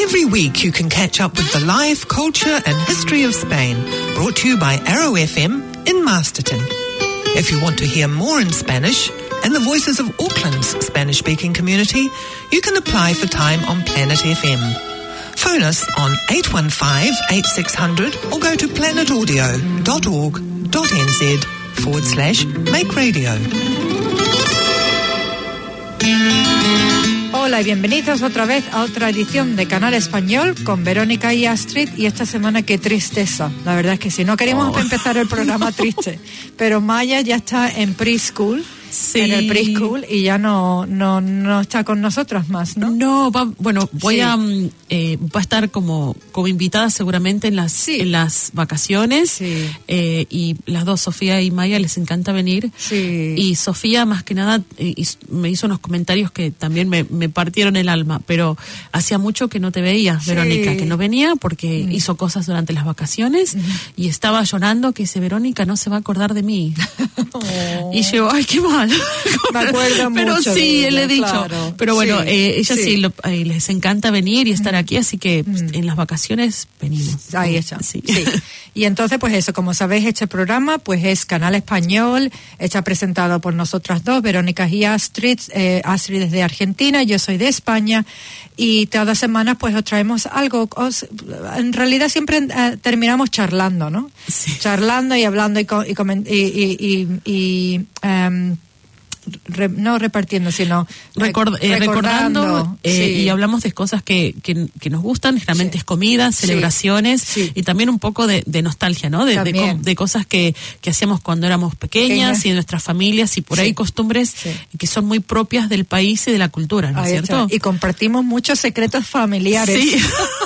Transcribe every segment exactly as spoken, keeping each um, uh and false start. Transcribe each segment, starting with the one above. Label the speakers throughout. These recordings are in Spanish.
Speaker 1: Every week you can catch up with the life, culture and history of Spain, brought to you by Arrow F M in Masterton. If you want to hear more in Spanish and the voices of Auckland's Spanish-speaking community, you can apply for time on Planet F M. Phone us on eight one five, eight six zero zero or go to planetaudio.org.nz forward slash make radio.
Speaker 2: Hola y bienvenidos otra vez a otra edición de Canal Español con Verónica y Astrid. Y esta semana qué tristeza, la verdad es que sí, no queríamos oh. empezar el programa triste, pero Maya ya está en preschool. Sí. En el preschool y ya no no no está con nosotras más, ¿no?
Speaker 3: No, va, bueno, voy sí. a eh, va a estar como como invitada seguramente en las sí. en las vacaciones sí. eh, y las dos, Sofía y Maya, les encanta venir
Speaker 2: sí.
Speaker 3: y Sofía más que nada eh, me hizo unos comentarios que también me, me partieron el alma, pero hacía mucho que no te veía, sí. Verónica, que no venía porque mm. hizo cosas durante las vacaciones mm. y estaba llorando que dice, Verónica no se va a acordar de mí. Oh. Y yo, ay, qué mal.
Speaker 2: Me acuerdo
Speaker 3: pero
Speaker 2: mucho.
Speaker 3: Pero sí,
Speaker 2: de
Speaker 3: él le he dicho.
Speaker 2: Claro.
Speaker 3: Pero bueno,
Speaker 2: sí,
Speaker 3: eh, ella sí,
Speaker 2: sí
Speaker 3: lo, eh, les encanta venir y estar
Speaker 2: mm.
Speaker 3: aquí, así que
Speaker 2: mm.
Speaker 3: en las vacaciones venimos.
Speaker 2: Ahí está.
Speaker 3: Sí.
Speaker 2: sí. Y entonces, pues eso, como sabéis, este programa pues es Canal Español, está presentado por nosotras dos, Verónica y Astrid. Eh, Astrid es de Argentina, yo soy de España. Y todas semanas pues os traemos algo, os, en realidad siempre eh, terminamos charlando, ¿no?
Speaker 3: Sí.
Speaker 2: Charlando y hablando y, y, y, y, y, y um, Re, no repartiendo, sino
Speaker 3: Record, eh, recordando, recordando eh,
Speaker 2: sí.
Speaker 3: y hablamos de cosas que, que, que nos gustan, generalmente sí. es comida, celebraciones
Speaker 2: sí. Sí.
Speaker 3: y también un poco de, de nostalgia, ¿no? De, de, de cosas que, que hacíamos cuando éramos pequeñas Pequeña. y de nuestras familias y por sí. ahí costumbres sí. que son muy propias del país y de la cultura, ¿no es cierto?
Speaker 2: Está. Y compartimos muchos secretos familiares.
Speaker 3: Sí.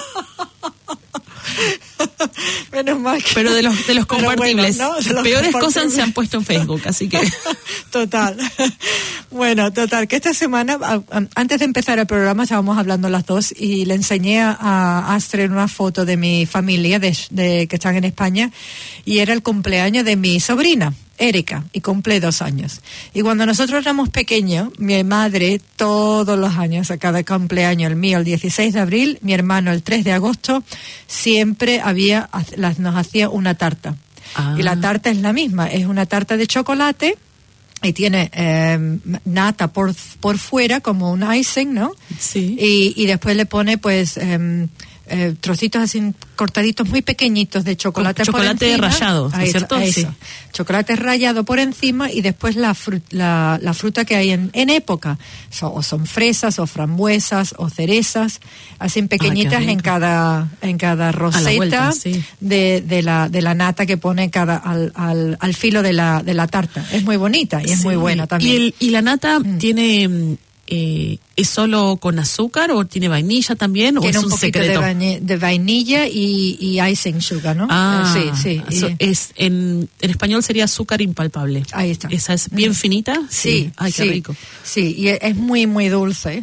Speaker 2: Menos mal que...
Speaker 3: Pero de los de los compartibles,
Speaker 2: bueno, ¿no? De los
Speaker 3: peores
Speaker 2: compartibles. Cosas
Speaker 3: se han puesto en Facebook, así que...
Speaker 2: Total. Bueno, total, que esta semana, antes de empezar el programa, estábamos hablando las dos y le enseñé a Astrid una foto de mi familia, de, de que están en España, y era el cumpleaños de mi sobrina, Erika, y cumple dos años. Y cuando nosotros éramos pequeños, mi madre todos los años, a cada cumpleaños, el mío el dieciséis de abril, mi hermano el tres de agosto, siempre había, nos hacía una tarta. Ah. Y la tarta es la misma, es una tarta de chocolate y tiene eh, nata por por fuera como un icing, ¿no?
Speaker 3: Sí.
Speaker 2: Y, y después le pone pues eh, eh, trocitos así cortaditos muy pequeñitos de chocolate,
Speaker 3: chocolate
Speaker 2: por encima.
Speaker 3: rallado, ¿no es cierto?
Speaker 2: Eso.
Speaker 3: Sí.
Speaker 2: Chocolate rallado por encima y después la, fru- la, la fruta que hay en, en época. So, o son fresas, o frambuesas, o cerezas, así pequeñitas ah, en cada en cada roseta
Speaker 3: vuelta, sí.
Speaker 2: de, de la de la nata que pone cada al, al, al filo de la de la tarta. Es muy bonita y es sí. muy buena también.
Speaker 3: Y, el, y la nata mm. tiene... Eh, ¿es solo con azúcar o tiene vainilla también o
Speaker 2: tiene
Speaker 3: es un,
Speaker 2: un poquito
Speaker 3: secreto?
Speaker 2: De, vaini- de vainilla y, y icing sugar, ¿no?
Speaker 3: Ah,
Speaker 2: eh, sí, sí.
Speaker 3: So, es en, en español sería azúcar impalpable.
Speaker 2: Ahí está.
Speaker 3: Esa es bien finita.
Speaker 2: Sí,
Speaker 3: sí. Ay, qué
Speaker 2: sí,
Speaker 3: rico.
Speaker 2: Sí, y es muy, muy dulce.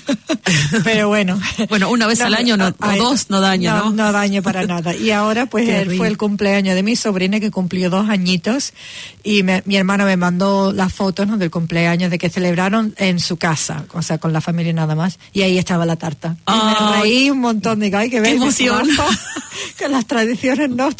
Speaker 2: Pero bueno.
Speaker 3: Bueno, una vez no, al año no, ay, o dos no daña, ¿no?
Speaker 2: No, no daña para nada. Y ahora pues él fue el cumpleaños de mi sobrina que cumplió dos añitos y me, mi hermana me mandó las fotos, ¿no?, del cumpleaños de que celebraron en su casa, o sea, con la familia nada más. Y ahí estaba la tarta. Y oh, me reí un montón, digo, ay, que
Speaker 3: qué emoción.
Speaker 2: Que las tradiciones no,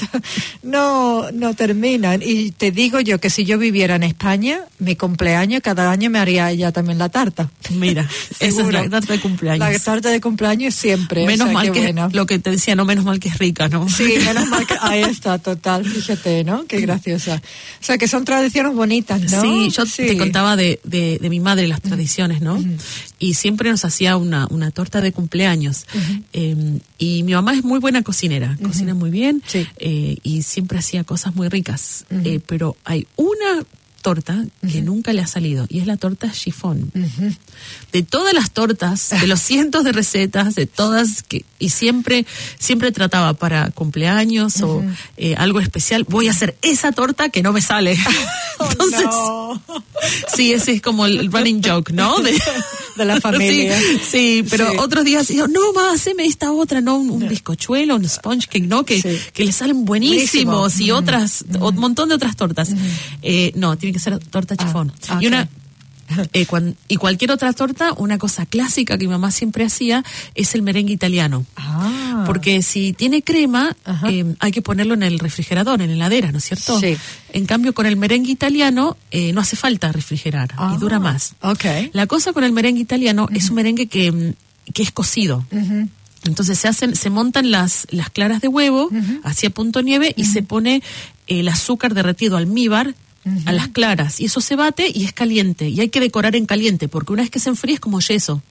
Speaker 2: no, no terminan. Y te digo yo que si yo viviera en España, mi cumpleaños, cada año me haría ella también la tarta.
Speaker 3: Mira, esa es la tarta de cumpleaños.
Speaker 2: La tarta de cumpleaños siempre.
Speaker 3: Menos
Speaker 2: o sea,
Speaker 3: mal que,
Speaker 2: buena.
Speaker 3: Lo que te decía, no menos mal que es rica, ¿no?
Speaker 2: Sí, menos mal que, ahí está, total, fíjate, ¿no? Qué graciosa. O sea, que son tradiciones bonitas, ¿no?
Speaker 3: Sí, yo
Speaker 2: sí.
Speaker 3: te contaba de, de, de mi madre las tradiciones, ¿no?
Speaker 2: Uh-huh.
Speaker 3: Y siempre nos hacía una, una torta de cumpleaños. Uh-huh. Eh, y mi mamá es muy buena cocinera, uh-huh. cocina muy bien,
Speaker 2: sí.
Speaker 3: eh, y siempre hacía cosas muy ricas. Uh-huh. Eh, pero hay una torta que uh-huh. nunca le ha salido, y es la torta chiffon. Uh-huh. De todas las tortas, de los cientos de recetas, de todas, que y siempre siempre trataba para cumpleaños uh-huh. o eh, algo especial, voy a hacer esa torta que no me sale. Entonces,
Speaker 2: oh, no.
Speaker 3: Sí, ese es como el running joke, ¿no? De,
Speaker 2: de la familia.
Speaker 3: Sí, sí, pero
Speaker 2: sí.
Speaker 3: otros días digo, no, más, haceme esta otra, ¿no? Un, un bizcochuelo, un sponge cake, ¿no? Que, sí. que le salen buenísimos. Buenísimo. Y mm. otras, mm. un montón de otras tortas. Mm. Eh, no, tiene que ser torta chiffon.
Speaker 2: Ah, okay.
Speaker 3: Y una Eh, cuan, y cualquier otra torta, una cosa clásica que mi mamá siempre hacía es el merengue italiano.
Speaker 2: Ah.
Speaker 3: Porque si tiene crema, eh, hay que ponerlo en el refrigerador, en la heladera, ¿no es cierto?
Speaker 2: Sí.
Speaker 3: En cambio, con el merengue italiano eh, no hace falta refrigerar
Speaker 2: Ah.
Speaker 3: y dura más.
Speaker 2: Okay.
Speaker 3: La cosa con el merengue italiano uh-huh. es un merengue que, que es cocido.
Speaker 2: Uh-huh.
Speaker 3: Entonces se hacen, se montan las, las claras de huevo uh-huh. hacia punto nieve uh-huh. y se pone el azúcar derretido, almíbar, uh-huh. a las claras. Y eso se bate y es caliente. Y hay que decorar en caliente, porque una vez que se enfría es como yeso.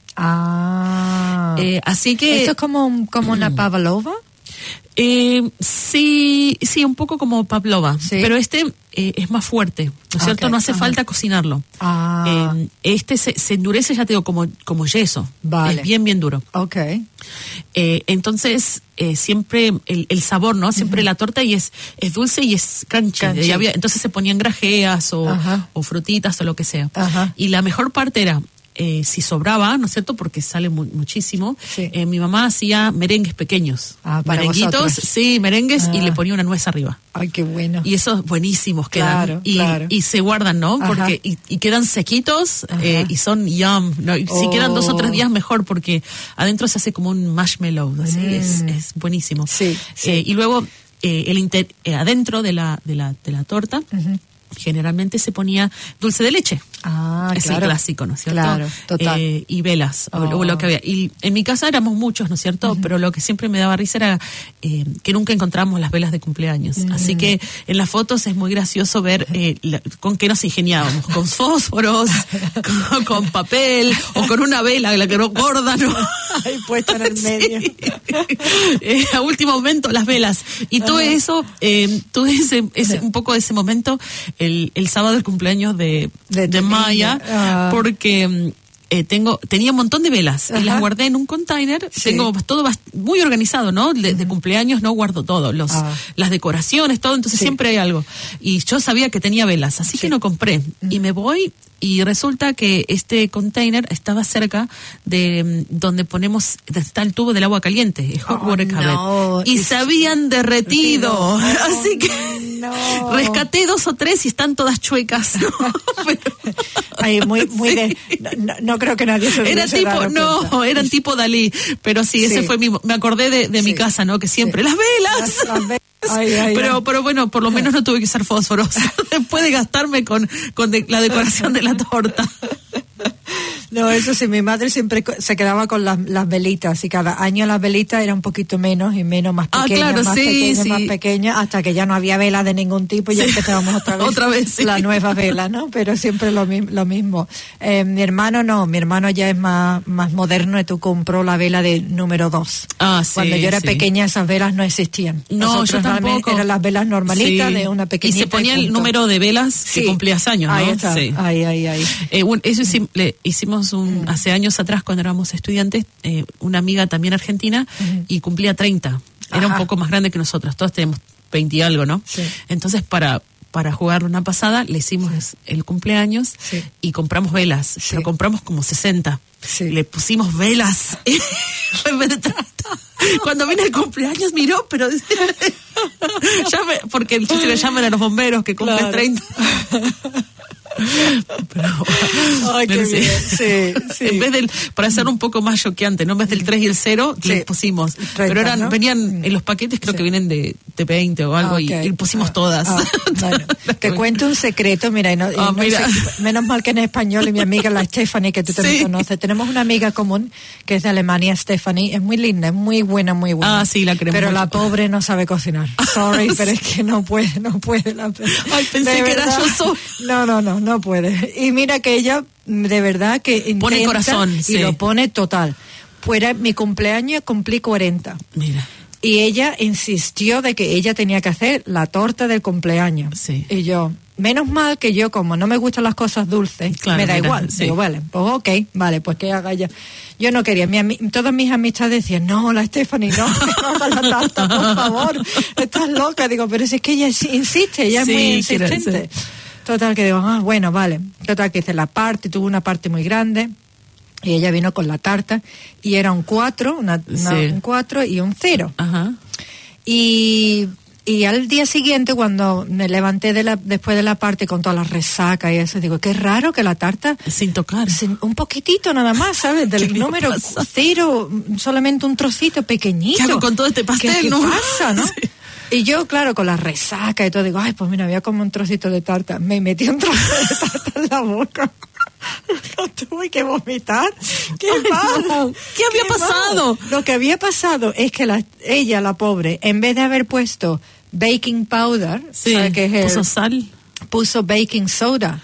Speaker 2: Ah.
Speaker 3: Eh, así que...
Speaker 2: ¿Esto es como, como una pavlova?
Speaker 3: Eh, sí, sí, un poco como pavlova,
Speaker 2: ¿Sí?
Speaker 3: Pero este eh, es más fuerte, ¿no es cierto?
Speaker 2: Okay.
Speaker 3: No hace
Speaker 2: Ajá.
Speaker 3: falta cocinarlo.
Speaker 2: Ah.
Speaker 3: Eh, este se, se endurece, ya te digo, como, como yeso.
Speaker 2: Vale.
Speaker 3: Es bien, bien duro.
Speaker 2: Okay.
Speaker 3: Eh, entonces, eh, siempre el, el sabor, ¿no? Siempre uh-huh. la torta y es, es dulce y es crunchy.
Speaker 2: Crunchy.
Speaker 3: Y había, entonces se ponían grajeas o, o frutitas o lo que sea.
Speaker 2: Ajá.
Speaker 3: Y la mejor parte era... Eh, si sobraba, ¿no es cierto? Porque sale mu- muchísimo.
Speaker 2: Sí.
Speaker 3: Eh, mi mamá hacía merengues pequeños.
Speaker 2: Ah, para
Speaker 3: merenguitos,
Speaker 2: vosotros.
Speaker 3: sí, merengues
Speaker 2: Ah.
Speaker 3: y le ponía una nuez arriba.
Speaker 2: Ay, qué bueno.
Speaker 3: Y esos buenísimos quedan.
Speaker 2: Claro,
Speaker 3: y,
Speaker 2: claro.
Speaker 3: y se guardan, ¿no?
Speaker 2: Ajá.
Speaker 3: Porque y, y quedan sequitos eh, y son yum. ¿no? Y
Speaker 2: Oh.
Speaker 3: Si quedan dos o tres días mejor porque adentro se hace como un marshmallow. Así
Speaker 2: Mm.
Speaker 3: es, es buenísimo.
Speaker 2: Sí, sí.
Speaker 3: Eh, y luego eh, el inter, eh, adentro de la de la de la torta. Uh-huh. Generalmente se ponía dulce de leche.
Speaker 2: Ah,
Speaker 3: es
Speaker 2: claro.
Speaker 3: el clásico, ¿no es cierto?
Speaker 2: Claro, total.
Speaker 3: Eh, y velas,
Speaker 2: Oh.
Speaker 3: o, o lo que había. Y en mi casa éramos muchos, ¿no es cierto? Uh-huh. Pero lo que siempre me daba risa era eh, que nunca encontrábamos las velas de cumpleaños. Uh-huh. Así que en las fotos es muy gracioso ver eh, la, con qué nos ingeniábamos. Con fósforos, con, con papel, o con una vela, la que no gorda, ¿no?
Speaker 2: Ahí puesta en el medio.
Speaker 3: Sí. eh, a último momento, las velas. Y todo uh-huh. eso, eh, todo ese, ese, un poco de ese momento, el, el sábado del cumpleaños de,
Speaker 2: de,
Speaker 3: de Maya, uh. porque eh, tengo tenía un montón de velas uh-huh. y las guardé en un container. Sí. Tengo todo muy organizado, ¿no? De, uh-huh. de cumpleaños no guardo todo, los uh. las decoraciones, todo, entonces sí. siempre hay algo. Y yo sabía que tenía velas, así sí. que no compré. Uh-huh. Y me voy... Y resulta que este container estaba cerca de donde ponemos, está el tubo del agua caliente, el hot water
Speaker 2: oh,
Speaker 3: cabinet.
Speaker 2: No.
Speaker 3: Y se habían derretido. Oh, Así que
Speaker 2: no.
Speaker 3: rescaté dos o tres y están todas chuecas. ¿No? Pero,
Speaker 2: Ay, muy, muy
Speaker 3: sí.
Speaker 2: de, no, no creo que nadie se
Speaker 3: Era tipo,
Speaker 2: dado
Speaker 3: no,
Speaker 2: cuenta.
Speaker 3: eran tipo Dalí. Pero sí, ese
Speaker 2: sí.
Speaker 3: fue mi, me acordé de, de sí. mi casa, ¿no? Que siempre, sí. las velas.
Speaker 2: Las, las velas. Ay, ay,
Speaker 3: pero,
Speaker 2: ay.
Speaker 3: pero bueno, por lo menos no tuve que usar fósforos. Después de gastarme con, con de, la decoración de la torta.
Speaker 2: No, eso sí, mi madre siempre se quedaba con las, las velitas y cada año las velitas eran un poquito menos y menos, más pequeñas,
Speaker 3: ah, claro,
Speaker 2: más
Speaker 3: sí,
Speaker 2: pequeñas,
Speaker 3: sí.
Speaker 2: más pequeñas, hasta que ya no había velas de ningún tipo y sí. ya empezábamos otra vez,
Speaker 3: otra vez sí.
Speaker 2: la nueva vela, ¿no? Pero siempre lo, lo mismo. Eh, mi hermano no, mi hermano ya es más, más moderno y tú compró la vela de número dos.
Speaker 3: Ah, sí,
Speaker 2: Cuando yo era
Speaker 3: sí.
Speaker 2: pequeña esas velas no existían.
Speaker 3: No,
Speaker 2: Nosotros
Speaker 3: yo tampoco.
Speaker 2: Eran las velas normalitas
Speaker 3: sí.
Speaker 2: de una pequeñita.
Speaker 3: Y se ponía
Speaker 2: y
Speaker 3: el número de velas
Speaker 2: sí.
Speaker 3: que cumplías años, ¿no?
Speaker 2: Ahí está,
Speaker 3: sí.
Speaker 2: ahí, ahí, ahí.
Speaker 3: Eh, bueno, eso hicim- le hicimos un, mm. hace años atrás cuando éramos estudiantes, eh, una amiga también argentina mm. y cumplía treinta. Era Ajá. un poco más grande que nosotros, todos tenemos veinte y algo, ¿no?
Speaker 2: Sí.
Speaker 3: Entonces para para jugar una pasada le hicimos sí. el cumpleaños
Speaker 2: sí.
Speaker 3: y compramos velas, sí. pero compramos como sesenta. Sí. Le pusimos velas. Cuando vine el cumpleaños miró, pero llame, porque el chiste le llaman a los bomberos que cumplen claro. treinta. Pero,
Speaker 2: ay, qué
Speaker 3: sí.
Speaker 2: bien. Sí, sí.
Speaker 3: En vez del, para hacer un poco más choqueante, ¿no? En vez del tres y el cero, sí. les pusimos. treinta, pero eran, ¿no? venían en los paquetes, creo sí. que vienen de, de veinte o algo, okay. y, y pusimos ah, todas.
Speaker 2: Ah, bueno. Te cuento un secreto, mira, y no, y
Speaker 3: ah,
Speaker 2: no
Speaker 3: mira.
Speaker 2: Sé, menos mal que en español, y mi amiga la Stephanie, que tú también sí. conoces. Tenemos una amiga común que es de Alemania, Stephanie, es muy linda, es muy buena, muy buena.
Speaker 3: Ah, sí, la queremos.
Speaker 2: Pero
Speaker 3: mucho.
Speaker 2: La pobre no sabe cocinar. Sorry, pero es que no puede, no puede. La...
Speaker 3: Ay, pensé de que verdad, era yo sola.
Speaker 2: No, no, no, no puede. Y mira que ella, de verdad, que intenta
Speaker 3: pone corazón,
Speaker 2: y
Speaker 3: sí.
Speaker 2: lo pone total. Fuera mi cumpleaños, cumplí cuarenta.
Speaker 3: Mira.
Speaker 2: Y ella insistió de que ella tenía que hacer la torta del cumpleaños.
Speaker 3: Sí.
Speaker 2: Y yo, menos mal que yo, como no me gustan las cosas dulces, claro, me da mira, igual. Sí. Digo, vale, pues ok, vale, pues que haga ella. Yo no quería, mi, todas mis amistades decían, no, la Stephanie, no, no hagas la tarta, por favor, estás loca. Digo, pero si es que ella insiste, ella sí, es muy insistente. Sí. Total, que digo, ah, bueno, vale. Total, que hice la parte, tuvo una parte muy grande. Y ella vino con la tarta y era un cuatro, una, una, sí. un cuatro y un cero.
Speaker 3: Ajá.
Speaker 2: Y, Y al día siguiente, cuando me levanté de la, después de la parte con toda la resaca y eso, digo, qué raro que la tarta...
Speaker 3: Sin tocar.
Speaker 2: Sin, un poquitito nada más, ¿sabes? Del número pasa? cero, solamente un trocito pequeñito.
Speaker 3: ¿Qué hago con todo este pastel?
Speaker 2: ¿Qué, qué
Speaker 3: no?
Speaker 2: pasa, no?
Speaker 3: Sí.
Speaker 2: Y yo, claro, con la resaca y todo, digo, ay, pues mira, había como un trocito de tarta. Me metí un trozo de tarta en la boca. No tuve que vomitar. ¡Qué
Speaker 3: Ay,
Speaker 2: mal!
Speaker 3: No. ¿Qué había
Speaker 2: Qué
Speaker 3: pasado?
Speaker 2: Mal. Lo que había pasado es que la, ella, la pobre, en vez de haber puesto baking powder,
Speaker 3: sí,
Speaker 2: ¿sabe qué es el,
Speaker 3: puso sal,
Speaker 2: puso baking soda.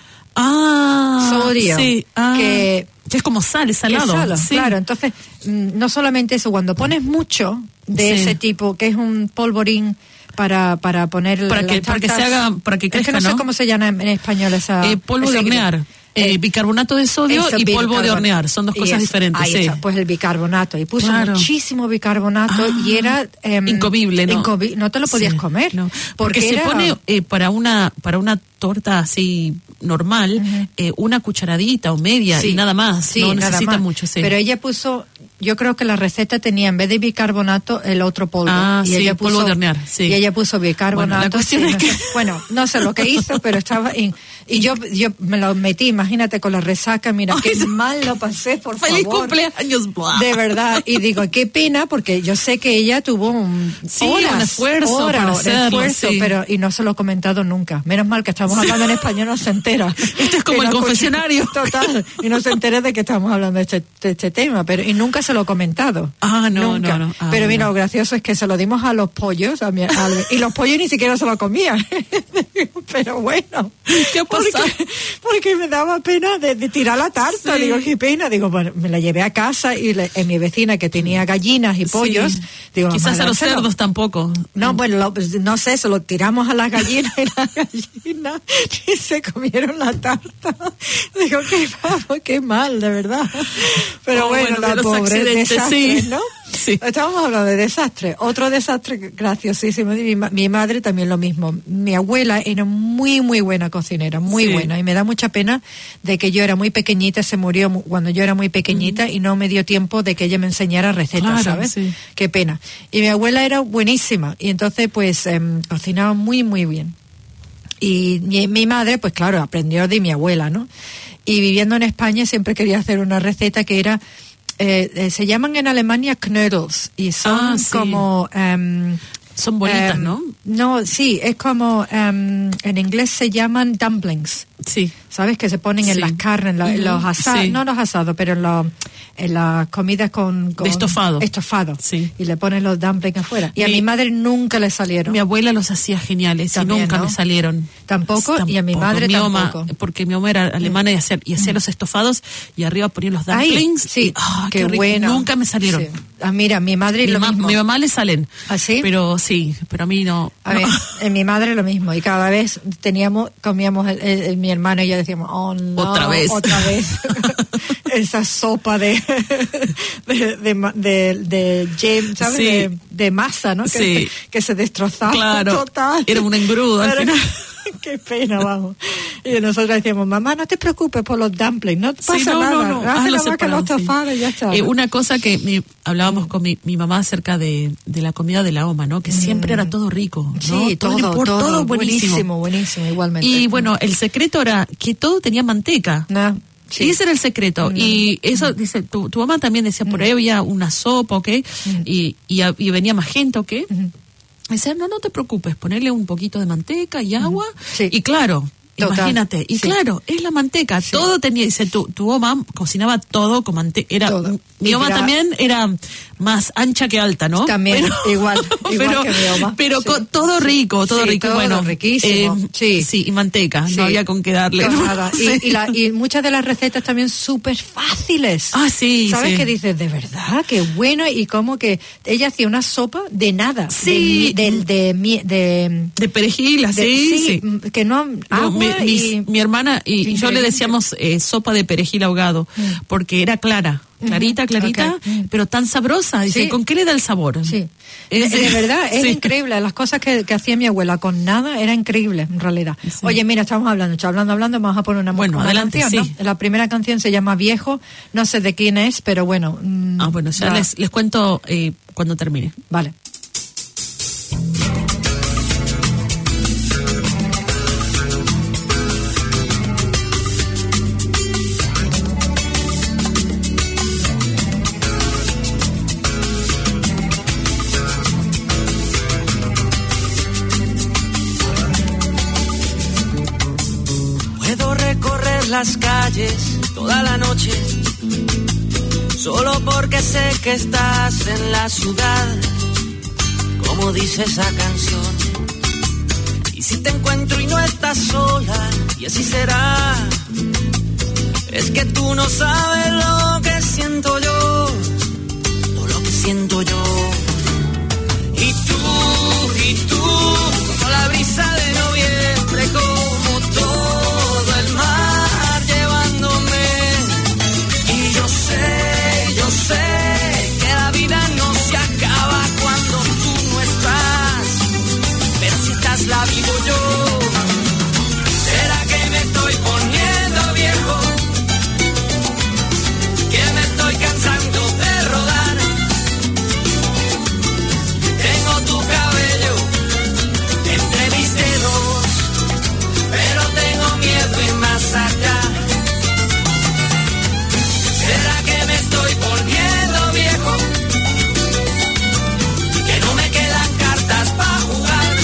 Speaker 3: Ah,
Speaker 2: sodio.
Speaker 3: Sí, ah,
Speaker 2: que,
Speaker 3: que es como sal, es salado.
Speaker 2: Que es salo,
Speaker 3: sí.
Speaker 2: Claro, entonces, no solamente eso, cuando pones mucho de sí. ese tipo, que es un polvorín para para poner
Speaker 3: para que para que se haga, para que crezca,
Speaker 2: es que no,
Speaker 3: ¿no?
Speaker 2: sé cómo se llama en, en español esa
Speaker 3: eh, polvo de hornear. Eh, bicarbonato de sodio y polvo de hornear, son dos cosas diferentes.
Speaker 2: Ahí
Speaker 3: sí.
Speaker 2: está, pues el bicarbonato. Y puso
Speaker 3: claro.
Speaker 2: muchísimo bicarbonato ah, y era eh,
Speaker 3: incomible, ¿no?
Speaker 2: Incomi- no te lo podías
Speaker 3: sí,
Speaker 2: comer.
Speaker 3: No. Porque,
Speaker 2: porque
Speaker 3: se
Speaker 2: era...
Speaker 3: pone eh, para una para una torta así normal, uh-huh. eh, una cucharadita o media sí. y nada más.
Speaker 2: Sí,
Speaker 3: no
Speaker 2: nada
Speaker 3: necesita
Speaker 2: más.
Speaker 3: mucho. Sí.
Speaker 2: Pero ella puso, yo creo que la receta tenía en vez de bicarbonato el otro polvo.
Speaker 3: Ah,
Speaker 2: y
Speaker 3: sí,
Speaker 2: ella puso,
Speaker 3: polvo de hornear. Sí.
Speaker 2: Y ella puso bicarbonato.
Speaker 3: Bueno,
Speaker 2: sí,
Speaker 3: es que...
Speaker 2: bueno, no sé lo que hizo, pero estaba. In, y yo yo me lo metí, imagínate, con la resaca, mira,
Speaker 3: Ay,
Speaker 2: qué mal lo pasé, por
Speaker 3: feliz
Speaker 2: favor.
Speaker 3: ¡Feliz cumpleaños! Blah.
Speaker 2: De verdad. Y digo, qué pena, porque yo sé que ella tuvo un,
Speaker 3: sí,
Speaker 2: horas,
Speaker 3: un esfuerzo
Speaker 2: horas,
Speaker 3: para
Speaker 2: un
Speaker 3: hacerlo,
Speaker 2: esfuerzo,
Speaker 3: sí.
Speaker 2: pero y no se lo he comentado nunca. Menos mal que estamos hablando en español, no se entera.
Speaker 3: Esto es como el confesionario.
Speaker 2: Total. Y no se entera de que estamos hablando de este, de este tema, pero y nunca se lo he comentado.
Speaker 3: Ah, no,
Speaker 2: nunca.
Speaker 3: no, no. Ah,
Speaker 2: pero mira,
Speaker 3: no.
Speaker 2: lo gracioso es que se lo dimos a los pollos, a mi, a, y los pollos ni siquiera se lo comían. Pero bueno.
Speaker 3: ¿Qué ha pasado?
Speaker 2: Porque, porque me daba pena de, de tirar la tarta. Sí. Digo, qué pena. Digo, bueno, me la llevé a casa y le, en mi vecina que tenía gallinas y pollos.
Speaker 3: Sí.
Speaker 2: Digo,
Speaker 3: quizás a los cerdos tampoco.
Speaker 2: No, bueno, lo, no sé, se lo tiramos a las gallinas y las gallinas y se comieron la tarta. Digo, qué, vamos, qué mal, de verdad. Pero
Speaker 3: oh,
Speaker 2: bueno,
Speaker 3: bueno,
Speaker 2: la pobre desastre,
Speaker 3: sí.
Speaker 2: ¿no?
Speaker 3: Sí.
Speaker 2: Estamos hablando de desastre. Otro desastre graciosísimo. Mi, mi madre también lo mismo. Mi abuela era muy, muy buena cocinera, muy sí. buena. Y me da mucha pena de que yo era muy pequeñita, se murió cuando yo era muy pequeñita mm. y no me dio tiempo de que ella me enseñara recetas,
Speaker 3: claro,
Speaker 2: ¿sabes?
Speaker 3: Sí.
Speaker 2: Qué pena. Y mi abuela era buenísima. Y entonces, pues, eh, cocinaba muy, muy bien. Y mi, mi madre, pues claro, aprendió de mi abuela, ¿no? Y viviendo en España siempre quería hacer una receta que era... Eh, eh, se llaman en Alemania Knödels y son
Speaker 3: ah, sí.
Speaker 2: como um,
Speaker 3: son bolitas,
Speaker 2: um,
Speaker 3: ¿no?
Speaker 2: No, sí, es como um, en inglés se llaman dumplings.
Speaker 3: Sí.
Speaker 2: ¿Sabes? Que se ponen sí. en las carnes, en, la, en los asados, sí. no los asados, pero en, lo, en las comidas con, con...
Speaker 3: De estofado.
Speaker 2: Estofado.
Speaker 3: Sí.
Speaker 2: Y le ponen los dumplings afuera. Y mi, a mi madre nunca le salieron.
Speaker 3: Mi abuela los hacía geniales También, y nunca ¿no? me salieron.
Speaker 2: ¿Tampoco?
Speaker 3: Tampoco.
Speaker 2: Y a mi madre
Speaker 3: mi
Speaker 2: tampoco.
Speaker 3: Oma, porque mi mamá era alemana y hacía, y hacía mm. los estofados y arriba ponía los dumplings.
Speaker 2: Ay, sí,
Speaker 3: y, oh,
Speaker 2: qué, qué bueno.
Speaker 3: Nunca me salieron.
Speaker 2: Sí. Ah, mira, mi madre
Speaker 3: mi
Speaker 2: lo
Speaker 3: ma-
Speaker 2: mismo.
Speaker 3: Mi mamá le salen.
Speaker 2: ¿Ah, sí?
Speaker 3: Pero sí, pero a mí no.
Speaker 2: A
Speaker 3: no.
Speaker 2: ver, en mi madre lo mismo. Y cada vez teníamos, comíamos, el, el, el, mi hermano y yo decíamos, oh no.
Speaker 3: Otra vez.
Speaker 2: Otra vez. Esa sopa de de, de, de, de James, ¿sabes?
Speaker 3: Sí.
Speaker 2: De, de masa, ¿no? Que,
Speaker 3: sí.
Speaker 2: que se destrozaba.
Speaker 3: Claro.
Speaker 2: Total.
Speaker 3: Era un engrudo al final.
Speaker 2: Qué pena, vamos. Y nosotros decíamos, mamá, no te preocupes por los dumplings, no pasa
Speaker 3: sí, no,
Speaker 2: nada.
Speaker 3: No, no,
Speaker 2: Haz nada más que los tofados y ya está.
Speaker 3: Eh, una cosa que mi, hablábamos con mi, mi mamá acerca de, de la comida de la Oma, ¿no? Que mm. siempre era todo rico, ¿no?
Speaker 2: Sí, todo, todo,
Speaker 3: por,
Speaker 2: todo,
Speaker 3: todo buenísimo.
Speaker 2: buenísimo, buenísimo, igualmente.
Speaker 3: Y bueno, el secreto era que todo tenía manteca.
Speaker 2: No. Sí.
Speaker 3: Y ese era el secreto. Mm. Y eso, dice, tu, tu mamá también decía, por ahí había una sopa, ¿ok? Mm. Y, y, y venía más gente, ¿ok? Mm. Dice, no, no te preocupes, ponerle un poquito de manteca y agua. Sí. Y claro, total. Imagínate. Y sí. claro, es la manteca. Sí. Todo tenía, dice, tu, tu mamá cocinaba todo con manteca. Era, todo. Mi mamá era... también era más ancha que alta, ¿no?
Speaker 2: También,
Speaker 3: pero,
Speaker 2: igual, igual
Speaker 3: pero,
Speaker 2: que mi mamá.
Speaker 3: Pero
Speaker 2: sí.
Speaker 3: con, todo rico, todo
Speaker 2: sí,
Speaker 3: rico.
Speaker 2: Todo
Speaker 3: bueno,
Speaker 2: riquísimo.
Speaker 3: Eh,
Speaker 2: sí.
Speaker 3: sí, y manteca, sí. no había con qué darle.
Speaker 2: ¿no?
Speaker 3: Nada.
Speaker 2: Sí. Y, y, la, y muchas de las recetas también súper fáciles.
Speaker 3: Ah, sí,
Speaker 2: ¿Sabes
Speaker 3: sí.
Speaker 2: qué dices? De verdad, qué bueno. Y como que ella hacía una sopa de nada.
Speaker 3: Sí.
Speaker 2: De, de, de, de, de,
Speaker 3: de perejil, así.
Speaker 2: Sí,
Speaker 3: sí.
Speaker 2: Que no, agua
Speaker 3: mi,
Speaker 2: y...
Speaker 3: mi hermana y, y yo le decíamos eh, sopa de perejil ahogado, mm. porque era clara. Clarita, clarita, okay. pero tan sabrosa. Dice, ¿sí? ¿Con qué le da el sabor?
Speaker 2: Sí. Es, de, de verdad, es sí. increíble. Las cosas que, que hacía mi abuela con nada era increíble, en realidad. Sí. Oye, mira, estamos hablando, hablando, hablando, vamos a poner una,
Speaker 3: bueno,
Speaker 2: una
Speaker 3: adelante,
Speaker 2: canción,
Speaker 3: sí.
Speaker 2: ¿no? La primera canción se llama Viejo, no sé de quién es, pero bueno. Mmm,
Speaker 3: ah, bueno, ya les, les cuento eh, cuando termine.
Speaker 2: Vale.
Speaker 4: las calles toda la noche, solo porque sé que estás en la ciudad, como dice esa canción. Y si te encuentro y no estás sola, y así será, es que tú no sabes lo que siento yo, o lo que siento yo. Y tú, y tú, como la brisa de noviembre, como todo el mar llevándome. Y yo sé, yo sé que la vida no se acaba cuando tú no estás, pero si estás la vivo yo. ¿Será que me estoy poniendo viejo? Que me estoy cansando de rodar. Tengo tu cabello entre mis dedos, pero tengo miedo ir más allá. ¿Será que me estoy poniendo viejo? Que no me quedan cartas para jugar.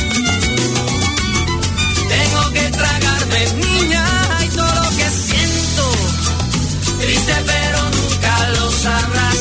Speaker 4: Tengo que tragarme, niña, y todo lo que siento, triste pero nunca lo sabrás.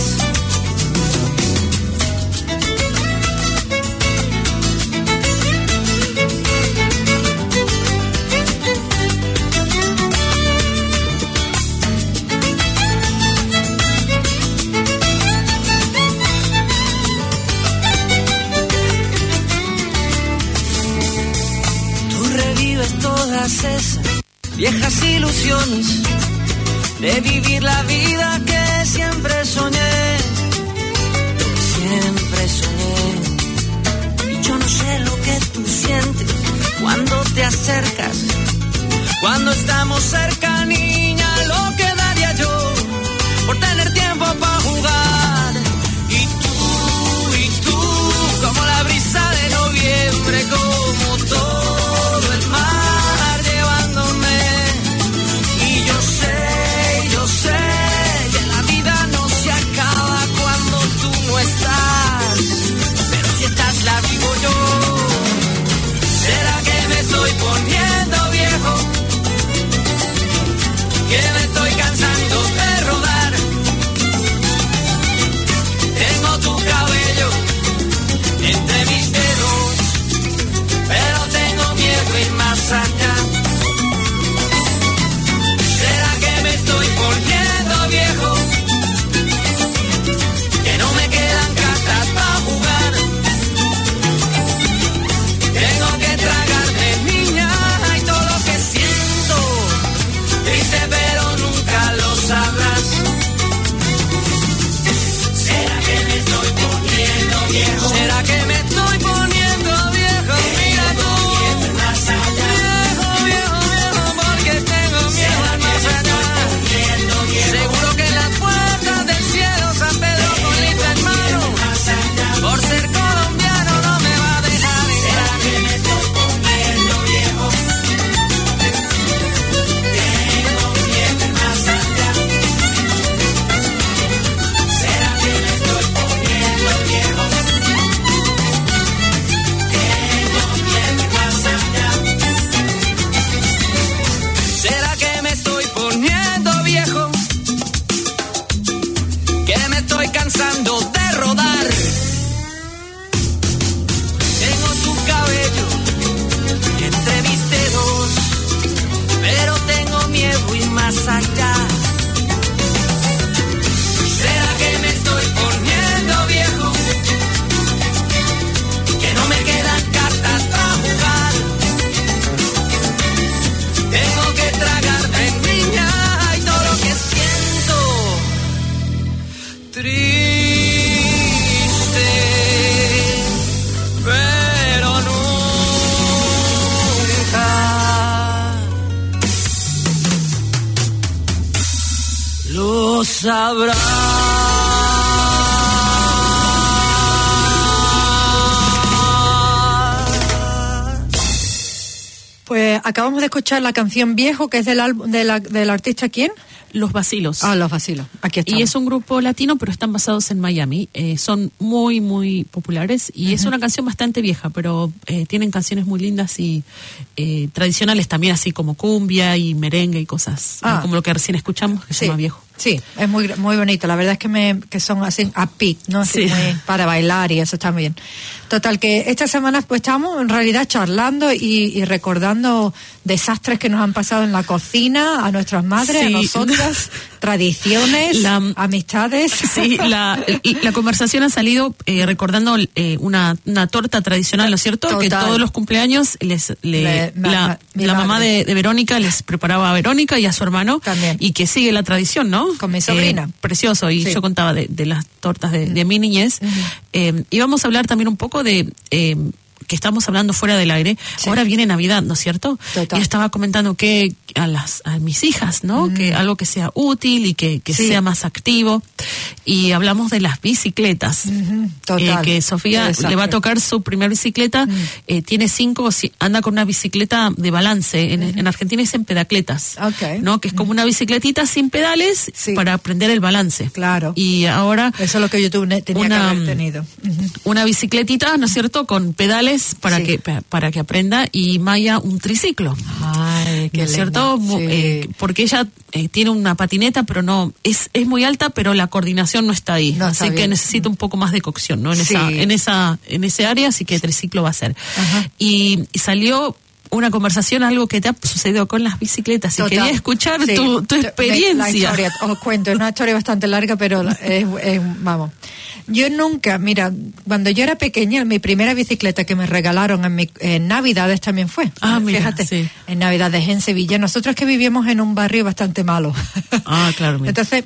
Speaker 4: Tú revives todas esas viejas ilusiones de vivir la vida que siempre soñé, lo que siempre soñé. Y yo no sé lo que tú sientes cuando te acercas, cuando estamos cerca, niña, lo que daría yo por tener tiempo para jugar. Y tú, y tú, como la brisa de noviembre, como todo el mar llevándome. Y yo sé, yo sé que la vida no se acaba cuando tú no estás, pero si estás la vivo yo. ¿Será que me estoy poniendo viejo? Que me estoy cansando de rodar. Tengo tu cabello entre mis dedos, pero tengo miedo ir más allá. ¿Será que me estoy poniendo viejo? Que no me quedan cartas para jugar. Tengo que tragarme, niña, y todo lo que siento, triste pero nunca lo sabrás. ¿Será que me estoy poniendo viejo? ¿Será que me estoy poniendo viejo? Mira tú, más allá. Viejo, viejo, viejo, porque tengo miedo al más allá. Seguro que en las puertas del cielo San Pedro con lista en mano, por ser colombiano no me va a dejar entrar. ¿Será que me estoy poniendo viejo? Tengo miedo ir más allá. ¿Será que me estoy poniendo viejo? Tengo miedo ir más allá. ¿Será que me estoy poniendo viejo? Que me estoy cansando de rodar. Tengo tu cabello entre mis dedos, pero tengo miedo ir más allá. ¿Será que me estoy poniendo viejo? Que no me quedan cartas para jugar. Tengo que tragarme, niña, y todo lo que siento, triste pero nunca lo sabrás.
Speaker 2: Pues acabamos de escuchar la canción Viejo, que es del álbum de la, del artista ¿quién?
Speaker 3: Los Vacilos.
Speaker 2: Ah, Los Vacilos. Aquí estamos.
Speaker 3: Y es un grupo latino, pero están basados en Miami. Eh, son muy, muy populares y uh-huh. es una canción bastante vieja, pero eh, tienen canciones muy lindas y eh, tradicionales también, así como cumbia y merengue y cosas, ah. ¿no? Como lo que recién escuchamos, que sí. se llama Viejo.
Speaker 2: Sí, es muy muy bonito. La verdad es que me que son así upbeat, ¿no? Así sí. muy para bailar y eso está muy bien. Total, que esta semana pues estamos en realidad charlando y, y recordando desastres que nos han pasado en la cocina, a nuestras madres, sí. a nosotras, tradiciones, la, amistades.
Speaker 3: Sí, la, la conversación ha salido eh, recordando eh, una, una torta tradicional, ¿no es cierto? Total. Que todos los cumpleaños les, le, le, la, ma, la mamá de, de Verónica les preparaba a Verónica y a su hermano. También. Y que sigue la tradición, ¿no?
Speaker 2: Con mi sobrina.
Speaker 3: Eh, precioso, y sí. yo contaba de, de las tortas de, de mi niñez. Uh-huh. Eh, íbamos a hablar también un poco de... Eh, que estamos hablando fuera del aire, sí. ahora viene Navidad, ¿no es cierto? Total. Y estaba comentando que a las a mis hijas, ¿no? Mm. Que algo que sea útil y que, que sí. sea más activo. Y hablamos de las bicicletas. Mm-hmm. Total. Eh, que Sofía Exacto. le va a tocar su primer bicicleta, mm. eh, tiene cinco, anda con una bicicleta de balance. En, mm-hmm. en Argentina dicen pedacletas, okay. ¿no? Que es como una bicicletita sin pedales sí. para aprender el balance.
Speaker 2: Claro.
Speaker 3: Y ahora...
Speaker 2: Eso es lo que yo tuve, tenía una, que haber tenido. Mm-hmm.
Speaker 3: Una bicicletita, ¿no es cierto? Con pedales para sí. que para que aprenda, y Maya un triciclo.
Speaker 2: Ay, qué
Speaker 3: ¿no es cierto? Sí. Eh, porque ella eh, tiene una patineta, pero no es es muy alta, pero la coordinación no está ahí, no, así está que bien. Necesita un poco más de cocción, ¿no? En sí. esa en esa en ese área, así que triciclo va a ser. Y, y salió una conversación, algo que te ha sucedido con las bicicletas. Total. Y quería escuchar sí. tu, tu experiencia.
Speaker 2: La historia, os cuento, es una historia bastante larga, pero es, es, vamos. Yo nunca, mira, cuando yo era pequeña, mi primera bicicleta que me regalaron en, mi, en Navidades también fue.
Speaker 3: Ah, mira,
Speaker 2: fíjate,
Speaker 3: sí.
Speaker 2: en Navidades en Sevilla. Nosotros que vivíamos en un barrio bastante malo.
Speaker 3: Ah, claro. Mira.
Speaker 2: Entonces,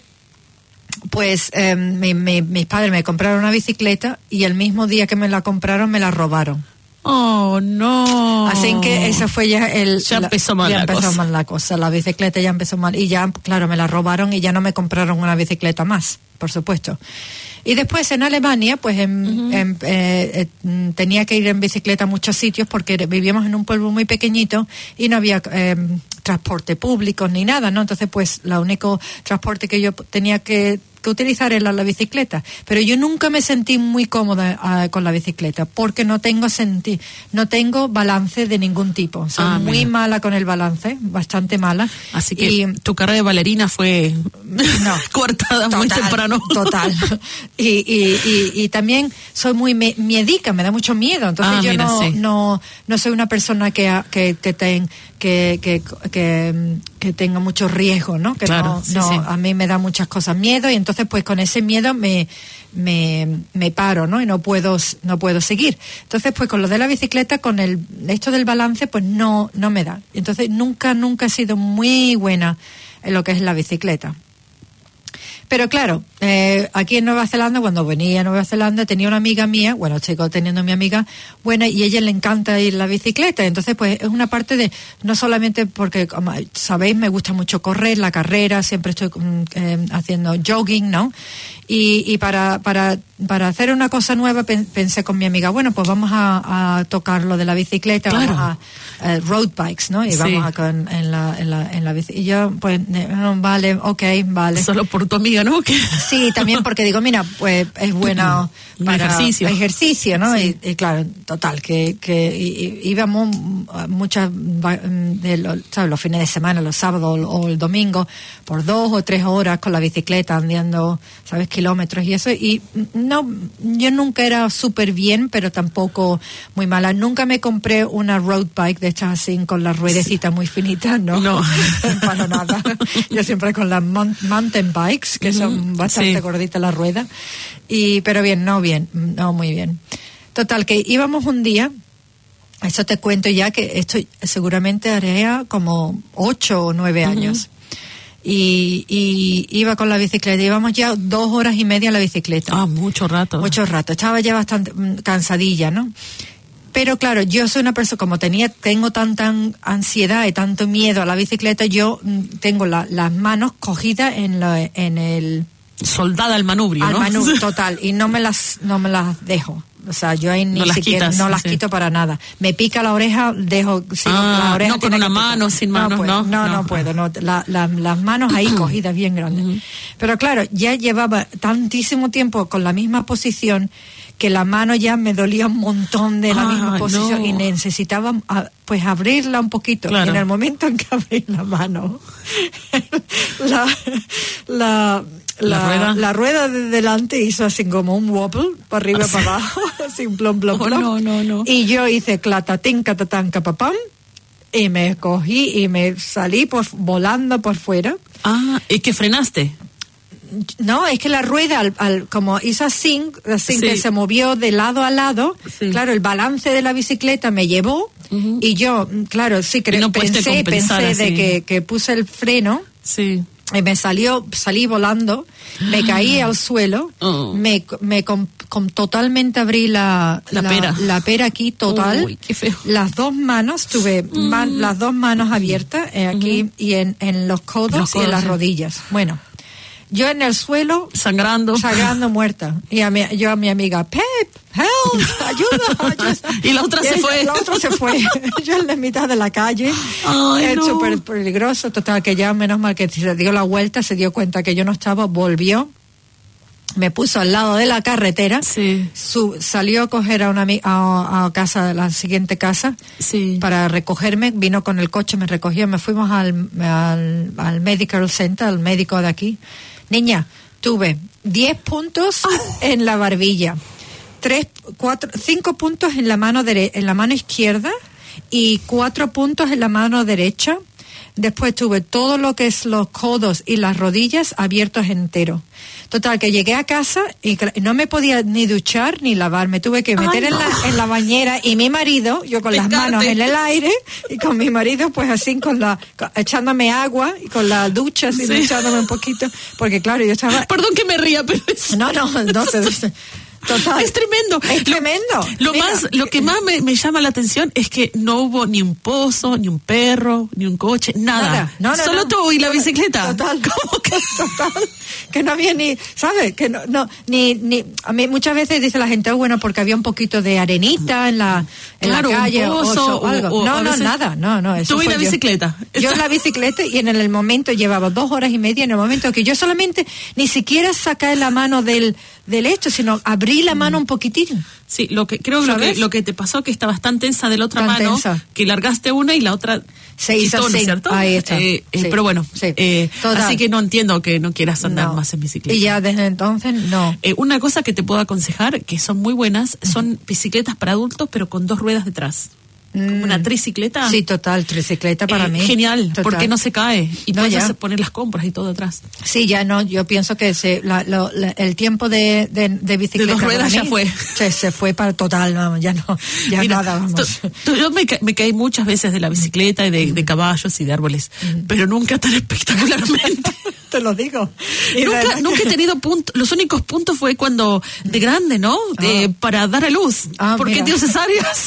Speaker 2: pues eh, mi, mi, mis padres me compraron una bicicleta y el mismo día que me la compraron me la robaron.
Speaker 3: Oh, no.
Speaker 2: Así que ese fue ya el...
Speaker 3: Ya empezó mal
Speaker 2: ya
Speaker 3: la
Speaker 2: empezó
Speaker 3: cosa.
Speaker 2: mal la cosa. La bicicleta ya empezó mal. Y ya, claro, me la robaron y ya no me compraron una bicicleta más, por supuesto. Y después en Alemania, pues en, uh-huh. en, eh, eh, tenía que ir en bicicleta a muchos sitios porque vivíamos en un pueblo muy pequeñito y no había eh, transporte público ni nada, ¿no? Entonces, pues, el único transporte que yo tenía que... que utilizar era la bicicleta, pero yo nunca me sentí muy cómoda uh, con la bicicleta porque no tengo senti no tengo balance de ningún tipo, soy ah, muy mira. mala con el balance, bastante mala.
Speaker 3: Así que y, tu carrera de bailarina fue
Speaker 2: no,
Speaker 3: cortada total, muy temprano.
Speaker 2: Total. Y, y, y, y también soy muy me, miedica, me da mucho miedo, entonces ah, yo mira, no, sí. no no soy una persona que que, que ten que, que, que, que tenga mucho riesgo, ¿no? Que
Speaker 3: claro,
Speaker 2: no,
Speaker 3: sí,
Speaker 2: no
Speaker 3: sí.
Speaker 2: a mí me da muchas cosas miedo y entonces pues con ese miedo me me, me paro, ¿no? Y no puedo no puedo seguir. Entonces pues con lo de la bicicleta, con el esto del balance, pues no no me da. Entonces nunca nunca he sido muy buena en lo que es la bicicleta. Pero claro, eh, aquí en Nueva Zelanda, cuando venía a Nueva Zelanda, tenía una amiga mía, bueno, sigo teniendo mi amiga buena, y a ella le encanta ir la bicicleta. Entonces, pues, es una parte de, no solamente porque, como sabéis, me gusta mucho correr, la carrera, siempre estoy eh, haciendo jogging, ¿no? Y, y para, para, para hacer una cosa nueva, pensé con mi amiga, bueno, pues vamos a, a tocar lo de la bicicleta,
Speaker 3: claro.
Speaker 2: vamos a uh, road bikes, ¿no? Y sí. vamos a con, en la, en la, en la bici. Y yo, pues, no, vale, ok, vale.
Speaker 3: Solo por tu amiga, ¿no? ¿Qué?
Speaker 2: Sí, también porque digo, mira, pues es bueno para
Speaker 3: ejercicio,
Speaker 2: ejercicio, ¿no?
Speaker 3: Sí.
Speaker 2: Y, y claro, total, que, que y, y íbamos muchas de los, ¿sabes? Los fines de semana, los sábados o el domingo, por dos o tres horas con la bicicleta andando, ¿sabes? Kilómetros y eso. Y no, yo nunca era súper bien, pero tampoco muy mala. Nunca me compré una road bike de estas así con las ruedecitas muy finitas, ¿no?
Speaker 3: No.
Speaker 2: Para nada. Yo siempre con las mon- mountain bikes, que son bastante sí. gorditas las ruedas. Y, pero bien, no bien, no muy bien. Total, que íbamos un día, eso te cuento ya, que esto seguramente haré como ocho o nueve años. Uh-huh. Y, y iba con la bicicleta, íbamos ya dos horas y media en la bicicleta.
Speaker 3: Ah, mucho rato.
Speaker 2: Mucho rato, estaba ya bastante cansadilla, ¿no? Pero claro, yo soy una persona, como tenía, tengo tanta ansiedad y tanto miedo a la bicicleta, yo tengo la, las manos cogidas en, la, en el...
Speaker 3: Soldada al manubrio,
Speaker 2: al
Speaker 3: ¿no?
Speaker 2: manubrio, total, y no me las, no me las dejo. O sea, yo ahí ni
Speaker 3: no las
Speaker 2: siquiera
Speaker 3: quitas,
Speaker 2: no las
Speaker 3: sí.
Speaker 2: quito para nada. Me pica la oreja, dejo sigo,
Speaker 3: Ah,
Speaker 2: la oreja
Speaker 3: no con
Speaker 2: tiene
Speaker 3: una
Speaker 2: que picar.
Speaker 3: mano, sin manos,
Speaker 2: puedo,
Speaker 3: no,
Speaker 2: no, no,
Speaker 3: no.
Speaker 2: no puedo, no, la, la, las manos ahí cogidas bien grandes. Pero claro, ya llevaba tantísimo tiempo con la misma posición que la mano ya me dolía un montón de la
Speaker 3: Ah,
Speaker 2: misma posición
Speaker 3: no.
Speaker 2: y necesitaba a, pues abrirla un poquito.
Speaker 3: Claro.
Speaker 2: Y en el momento en que abrí la mano, la, la,
Speaker 3: ¿La
Speaker 2: la,
Speaker 3: rueda?
Speaker 2: la rueda de delante hizo así como un wobble, para arriba y
Speaker 3: Sí.
Speaker 2: para abajo, así un plom, plom,
Speaker 3: Oh,
Speaker 2: plom.
Speaker 3: no, no, no.
Speaker 2: Y yo hice clatatín, catatán, capapam, y me cogí y me salí por, volando por fuera.
Speaker 3: Ah, ¿y que frenaste?
Speaker 2: No, es que la rueda, al, al- como hizo así, así
Speaker 3: Sí.
Speaker 2: que se movió de lado a lado,
Speaker 3: Sí.
Speaker 2: claro, el balance de la bicicleta me llevó
Speaker 3: Ujú.
Speaker 2: y yo, claro, sí,
Speaker 3: Y
Speaker 2: creo,
Speaker 3: no pudiste
Speaker 2: pensé,
Speaker 3: compensar
Speaker 2: pensé de
Speaker 3: así.
Speaker 2: que, que puse el freno
Speaker 3: Sí.
Speaker 2: y me salió, salí volando, me caí al suelo,
Speaker 3: Oh.
Speaker 2: me, me com- com- totalmente abrí la,
Speaker 3: La pera.
Speaker 2: la pera aquí total,
Speaker 3: Uy, qué feo.
Speaker 2: las dos manos, tuve man- las dos manos abiertas eh, aquí y en, en los codos,
Speaker 3: Los
Speaker 2: y en
Speaker 3: codos,
Speaker 2: las
Speaker 3: sí.
Speaker 2: rodillas. Bueno, yo en el suelo
Speaker 3: Sangrando.
Speaker 2: sangrando muerta y a mi, yo a mi amiga, Pep, help, ayuda, ayuda.
Speaker 3: Y la otra se
Speaker 2: ella-
Speaker 3: fue.
Speaker 2: la otra se fue yo en la mitad de la calle.
Speaker 3: Ay,
Speaker 2: Es
Speaker 3: no.
Speaker 2: súper peligroso, total, que ya menos mal que se dio la vuelta, se dio cuenta que yo no estaba, volvió, me puso al lado de la carretera,
Speaker 3: Sí.
Speaker 2: su, salió a coger a una ami- a, a casa, a la siguiente casa,
Speaker 3: Sí.
Speaker 2: para recogerme, vino con el coche, me recogió, me fuimos al, al, al medical center, al médico de aquí. Niña, tuve diez puntos en la barbilla, tres, cuatro, cinco puntos en la mano dere- en la mano izquierda y cuatro puntos en la mano derecha. Después tuve todo lo que es los codos y las rodillas abiertos enteros. Total, que llegué a casa y cla- no me podía ni duchar ni lavar. Me tuve que meter
Speaker 3: Ay,
Speaker 2: en,
Speaker 3: no.
Speaker 2: la, en la bañera y mi marido, yo con las
Speaker 3: Pescarte.
Speaker 2: manos en el aire y con mi marido pues así con la, con- echándome agua y con la ducha así
Speaker 3: Sí.
Speaker 2: echándome un poquito. Porque claro, yo estaba...
Speaker 3: Perdón que me ría, pero es,
Speaker 2: No, no, no, se- total.
Speaker 3: es tremendo.
Speaker 2: Es
Speaker 3: Lo-
Speaker 2: tremendo.
Speaker 3: Lo,
Speaker 2: Mira.
Speaker 3: más, lo que más me, me llama la atención es que no hubo ni un pozo, ni un perro, ni un coche, nada.
Speaker 2: Nada. No, no,
Speaker 3: Solo
Speaker 2: no.
Speaker 3: tú y la bicicleta.
Speaker 2: Total.
Speaker 3: ¿Cómo que?
Speaker 2: Total. Que no había ni, ¿sabes? Que no, no, ni, ni, a mí muchas veces dice la gente, oh, bueno, porque había un poquito de arenita en la, en
Speaker 3: Claro,
Speaker 2: la
Speaker 3: un
Speaker 2: calle o,
Speaker 3: pozo,
Speaker 2: o algo.
Speaker 3: o- o
Speaker 2: no,
Speaker 3: a
Speaker 2: no,
Speaker 3: veces-
Speaker 2: nada, no, no. Eso
Speaker 3: Tú y
Speaker 2: fue
Speaker 3: la
Speaker 2: yo.
Speaker 3: bicicleta.
Speaker 2: Yo en la bicicleta y en el momento llevaba dos horas y media en el momento que yo solamente ni siquiera saqué la mano del, del hecho, sino abrí la mano un poquitín.
Speaker 3: Sí, lo que creo que lo, que
Speaker 2: ¿Sabes?
Speaker 3: lo que te pasó que estabas tan tensa de la otra
Speaker 2: Tan
Speaker 3: mano
Speaker 2: tensa.
Speaker 3: que largaste una y la otra
Speaker 2: Se hizo
Speaker 3: quitó, ¿no es
Speaker 2: así.
Speaker 3: cierto?
Speaker 2: Ahí está.
Speaker 3: Eh, eh,
Speaker 2: Sí.
Speaker 3: Pero bueno,
Speaker 2: Sí.
Speaker 3: eh,
Speaker 2: Total.
Speaker 3: así que no entiendo que no quieras andar
Speaker 2: No.
Speaker 3: más en bicicleta.
Speaker 2: Y ya desde entonces, no.
Speaker 3: Eh, una cosa que te puedo aconsejar, que son muy buenas, son bicicletas para adultos, pero con dos ruedas detrás. Como una tricicleta.
Speaker 2: Sí, total, tricicleta para
Speaker 3: Eh,
Speaker 2: mí.
Speaker 3: Genial,
Speaker 2: Total.
Speaker 3: porque no se cae. Y
Speaker 2: No,
Speaker 3: puedes
Speaker 2: ya.
Speaker 3: hacer- poner las compras y todo atrás.
Speaker 2: Sí, ya no, yo pienso que se, la- lo- la- el tiempo de, de, de bicicleta.
Speaker 3: De dos ruedas
Speaker 2: para
Speaker 3: ya
Speaker 2: mí
Speaker 3: fue.
Speaker 2: Se, se fue para total, vamos, ya no, ya
Speaker 3: Mira,
Speaker 2: nada, vamos.
Speaker 3: tú- tú- yo me, ca- me caí muchas veces de la bicicleta y de, de caballos y de árboles, pero nunca tan espectacularmente.
Speaker 2: Te lo digo. Y
Speaker 3: Nunca,
Speaker 2: de-
Speaker 3: nunca he tenido puntos. Los únicos puntos fue cuando de grande, ¿no? De- para dar a luz.
Speaker 2: Ah,
Speaker 3: porque
Speaker 2: mira.
Speaker 3: dio cesáreas.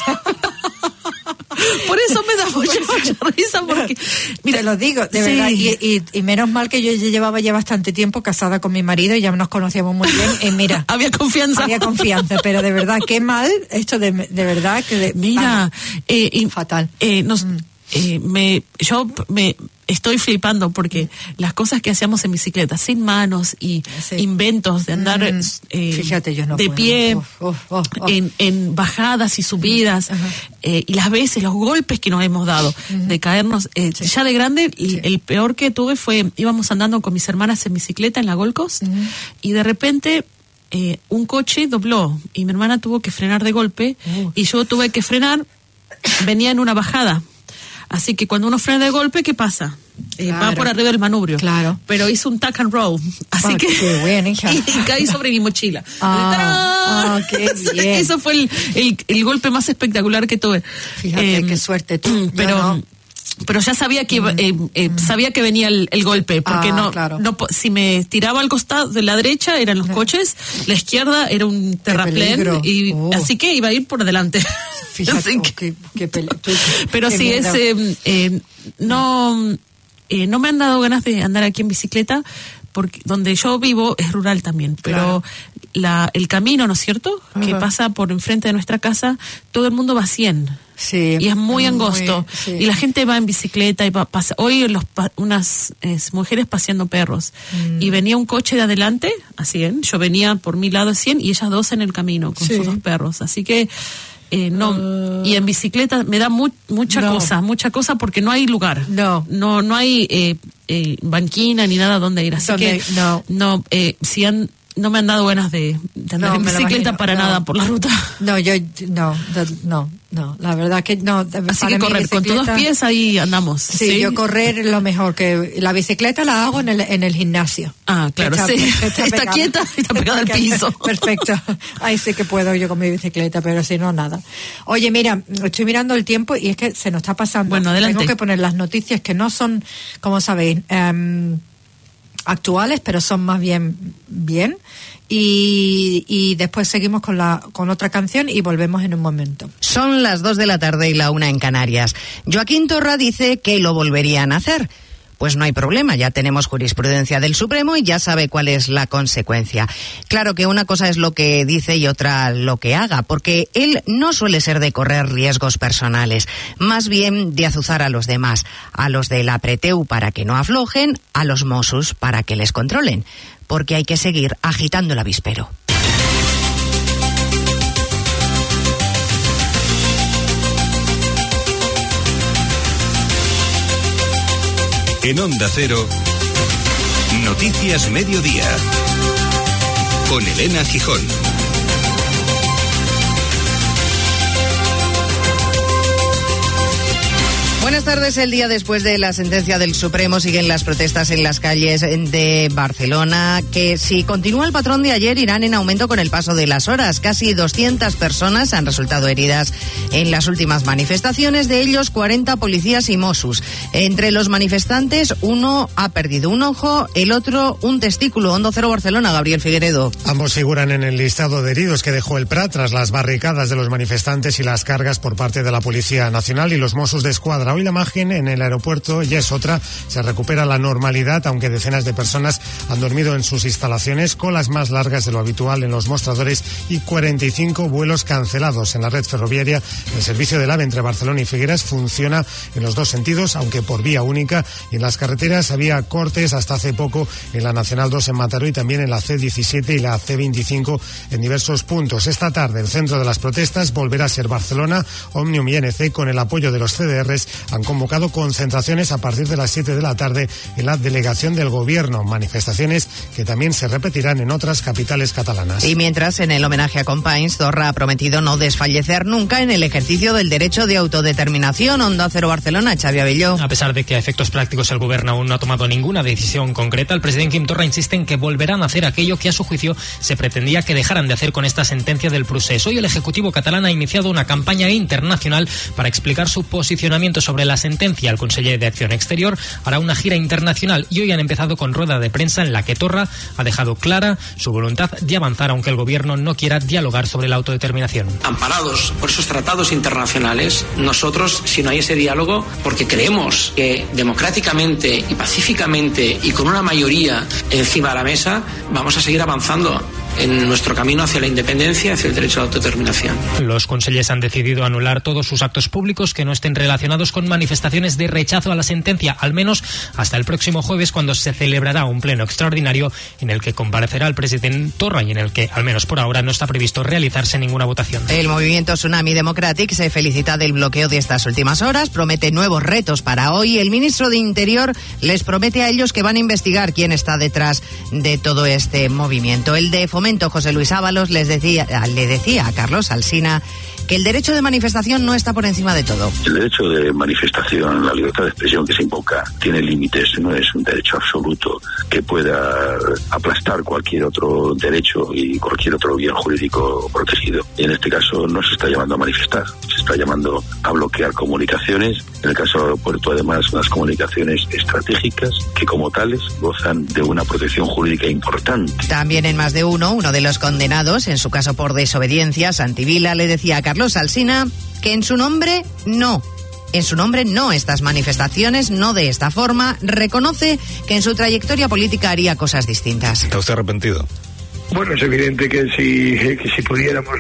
Speaker 3: Por eso me da mucha, mucha risa. Porque, mira,
Speaker 2: te lo digo, de
Speaker 3: sí.
Speaker 2: verdad. Y, y, y menos mal que yo ya llevaba ya bastante tiempo casada con mi marido y ya nos conocíamos muy bien. Y mira,
Speaker 3: Había confianza.
Speaker 2: había confianza, pero de verdad, qué mal esto de, de verdad que de,
Speaker 3: Mira,
Speaker 2: vamos,
Speaker 3: eh, y-
Speaker 2: fatal.
Speaker 3: eh, nos, eh, me, yo me estoy flipando porque las cosas que hacíamos en bicicleta, sin manos y
Speaker 2: Sí.
Speaker 3: inventos de andar
Speaker 2: Mm,
Speaker 3: eh,
Speaker 2: fíjate, yo no
Speaker 3: de
Speaker 2: puedo.
Speaker 3: pie,
Speaker 2: Uf, uf, uf, uf.
Speaker 3: En, en bajadas y subidas, eh, y las veces, los golpes que nos hemos dado de caernos. eh, Ya de grande, el, el peor que tuve fue, íbamos andando con mis hermanas en bicicleta en la Gold Coast, y de repente eh, un coche dobló y mi hermana tuvo que frenar de golpe
Speaker 2: Uh.
Speaker 3: y yo tuve que frenar, venía en una bajada. Así que cuando uno frena de golpe, ¿qué pasa? Eh, Va
Speaker 2: Claro.
Speaker 3: por arriba del manubrio.
Speaker 2: Claro.
Speaker 3: Pero hizo un tack and roll. Así
Speaker 2: Ah,
Speaker 3: que.
Speaker 2: qué bien, hija.
Speaker 3: y, y caí sobre mi mochila.
Speaker 2: Ah,
Speaker 3: ¡Tarán!
Speaker 2: ah, qué bien.
Speaker 3: Eso fue el, el, el golpe más espectacular que tuve.
Speaker 2: Fíjate,
Speaker 3: Eh,
Speaker 2: qué suerte tú. Yo
Speaker 3: Pero.
Speaker 2: no.
Speaker 3: Pero ya sabía que iba- eh, eh, sabía que venía el, el golpe, porque
Speaker 2: Ah,
Speaker 3: no,
Speaker 2: claro.
Speaker 3: no po- si me tiraba al costado de la derecha eran los coches, la izquierda era un terraplén
Speaker 2: peligro.
Speaker 3: y
Speaker 2: Oh.
Speaker 3: así que iba a ir por delante.
Speaker 2: Fíjate,
Speaker 3: Así
Speaker 2: oh,
Speaker 3: que-
Speaker 2: qué, qué pele- tú-
Speaker 3: pero
Speaker 2: qué
Speaker 3: sí es
Speaker 2: miedo.
Speaker 3: eh, eh, no eh, no me han dado ganas de andar aquí en bicicleta, porque donde yo vivo es rural también, pero
Speaker 2: Claro.
Speaker 3: la, el camino, ¿no es cierto?,
Speaker 2: Ajá.
Speaker 3: que pasa por enfrente de nuestra casa, todo el mundo va a cien.
Speaker 2: Sí.
Speaker 3: Y es muy angosto.
Speaker 2: sí.
Speaker 3: Y la gente va en bicicleta y va, pasa. Hoy los pa- unas eh, mujeres paseando perros.
Speaker 2: Mm.
Speaker 3: Y venía un coche de adelante a cien. Yo venía por mi lado a cien y ellas dos en el camino con
Speaker 2: Sí.
Speaker 3: sus dos perros. Así que eh, no. Y en bicicleta me da mu- mucha
Speaker 2: No.
Speaker 3: cosa, mucha cosa porque no hay lugar.
Speaker 2: No.
Speaker 3: No, no hay eh, eh, banquina ni nada donde ir. Así
Speaker 2: Donde-
Speaker 3: que
Speaker 2: no.
Speaker 3: no, eh, si han, no me han dado ganas de, de andar
Speaker 2: No,
Speaker 3: en
Speaker 2: me lo
Speaker 3: bicicleta
Speaker 2: imagino.
Speaker 3: para
Speaker 2: No.
Speaker 3: nada por la ruta.
Speaker 2: No, yo no, de- no, no, la verdad que no. de-
Speaker 3: Así
Speaker 2: para
Speaker 3: que
Speaker 2: mí
Speaker 3: correr con tus dos
Speaker 2: bicicleta-
Speaker 3: pies ahí andamos.
Speaker 2: Sí, yo correr es lo mejor, que la bicicleta la hago en el, en el gimnasio.
Speaker 3: Ah, claro,
Speaker 2: Está-
Speaker 3: sí.
Speaker 2: está
Speaker 3: Está
Speaker 2: pegada.
Speaker 3: quieta y está pegada al piso.
Speaker 2: Perfecto. Ahí sí que puedo yo con mi bicicleta, pero si no, nada. Oye, mira, estoy mirando el tiempo y es que se nos está pasando.
Speaker 3: Bueno, adelante.
Speaker 2: Tengo que poner las noticias que no son, como sabéis, em, actuales, pero son más bien bien. Y, y después seguimos con la con otra canción y volvemos en un momento.
Speaker 5: Son las dos de la tarde y la una en Canarias. Joaquín Torra dice que lo volverían a hacer. Pues no hay problema, ya tenemos jurisprudencia del Supremo y ya sabe cuál es la consecuencia. Claro que una cosa es lo que dice y otra lo que haga, porque él no suele ser de correr riesgos personales, más bien de azuzar a los demás, a los de la Preteu para que no aflojen, a los Mossos para que les controlen, porque hay que seguir agitando el avispero.
Speaker 6: En Onda Cero, Noticias Mediodía, con Elena Gijón.
Speaker 5: Buenas tardes. El día después de la sentencia del Supremo siguen las protestas en las calles de Barcelona, que si continúa el patrón de ayer irán en aumento con el paso de las horas. Casi doscientas personas han resultado heridas en las últimas manifestaciones, de ellos cuarenta policías y Mossos. Entre los manifestantes, uno ha perdido un ojo, el otro un testículo. Onda Cero Barcelona, Gabriel Figueredo.
Speaker 7: Ambos figuran en el listado de heridos que dejó el Prat tras las barricadas de los manifestantes y las cargas por parte de la Policía Nacional y los Mossos de Escuadra. Hoy la imagen en el aeropuerto ya es otra. Se recupera la normalidad, aunque decenas de personas han dormido en sus instalaciones, colas más largas de lo habitual en los mostradores y cuarenta y cinco vuelos cancelados. En la red ferroviaria, el servicio del AVE entre Barcelona y Figueras funciona en los dos sentidos, aunque por vía única. Y en las carreteras había cortes hasta hace poco en la Nacional dos en Mataró y también en la C diecisiete y la C veinticinco en diversos puntos. Esta tarde el centro de las protestas volverá a ser Barcelona. Omnium y N C, con el apoyo de los C D Rs, han convocado concentraciones a partir de las siete de la tarde en la delegación del Gobierno. Manifestaciones que también se repetirán en otras capitales catalanas.
Speaker 5: Y mientras, en el homenaje a Companys, Torra ha prometido no desfallecer nunca en el ejercicio del derecho de autodeterminación. Onda Cero Barcelona, Xavi Abelló.
Speaker 8: A pesar de que a efectos prácticos el Gobierno aún no ha tomado ninguna decisión concreta, el presidente Quim Torra insiste en que volverán a hacer aquello que a su juicio se pretendía que dejaran de hacer con esta sentencia del procés. Hoy el Ejecutivo catalán ha iniciado una campaña internacional para explicar su posicionamiento sobre la sentencia. El conseller de Acción Exterior hará una gira internacional y hoy han empezado con rueda de prensa en la que Torra ha dejado clara su voluntad de avanzar, aunque el Gobierno no quiera dialogar sobre la autodeterminación.
Speaker 9: Amparados por esos tratados internacionales, nosotros, si no hay ese diálogo, porque creemos que democráticamente y pacíficamente y con una mayoría encima de la mesa, vamos a seguir avanzando en nuestro camino hacia la independencia, hacia el derecho a la autodeterminación.
Speaker 8: Los consellers han decidido anular todos sus actos públicos que no estén relacionados con manifestaciones de rechazo a la sentencia, al menos hasta el próximo jueves, cuando se celebrará un pleno extraordinario en el que comparecerá el presidente Torra y en el que, al menos por ahora, no está previsto realizarse ninguna votación.
Speaker 5: El movimiento Tsunami Democratic se felicita del bloqueo de estas últimas horas, promete nuevos retos para hoy. El ministro de Interior les promete a ellos que van a investigar quién está detrás de todo este movimiento. El de Fomento, José Luis Ábalos, les decía, le decía a Carlos Alsina que el derecho de manifestación no está por encima de todo.
Speaker 10: El derecho de manifestación, la libertad de expresión que se invoca, tiene límites, no es un derecho absoluto que pueda aplastar cualquier otro derecho y cualquier otro bien jurídico protegido. Y en este caso no se está llamando a manifestar, se está llamando a bloquear comunicaciones, en el caso del aeropuerto además unas comunicaciones estratégicas que como tales gozan de una protección jurídica importante.
Speaker 5: También en Más de Uno, uno de los condenados, en su caso por desobediencia, Santi Vila, le decía a Carlos Alsina que en su nombre no, en su nombre no estas manifestaciones, no de esta forma. Reconoce que en su trayectoria política haría cosas distintas.
Speaker 11: ¿Está usted arrepentido?
Speaker 10: Bueno, es evidente que si, que si pudiéramos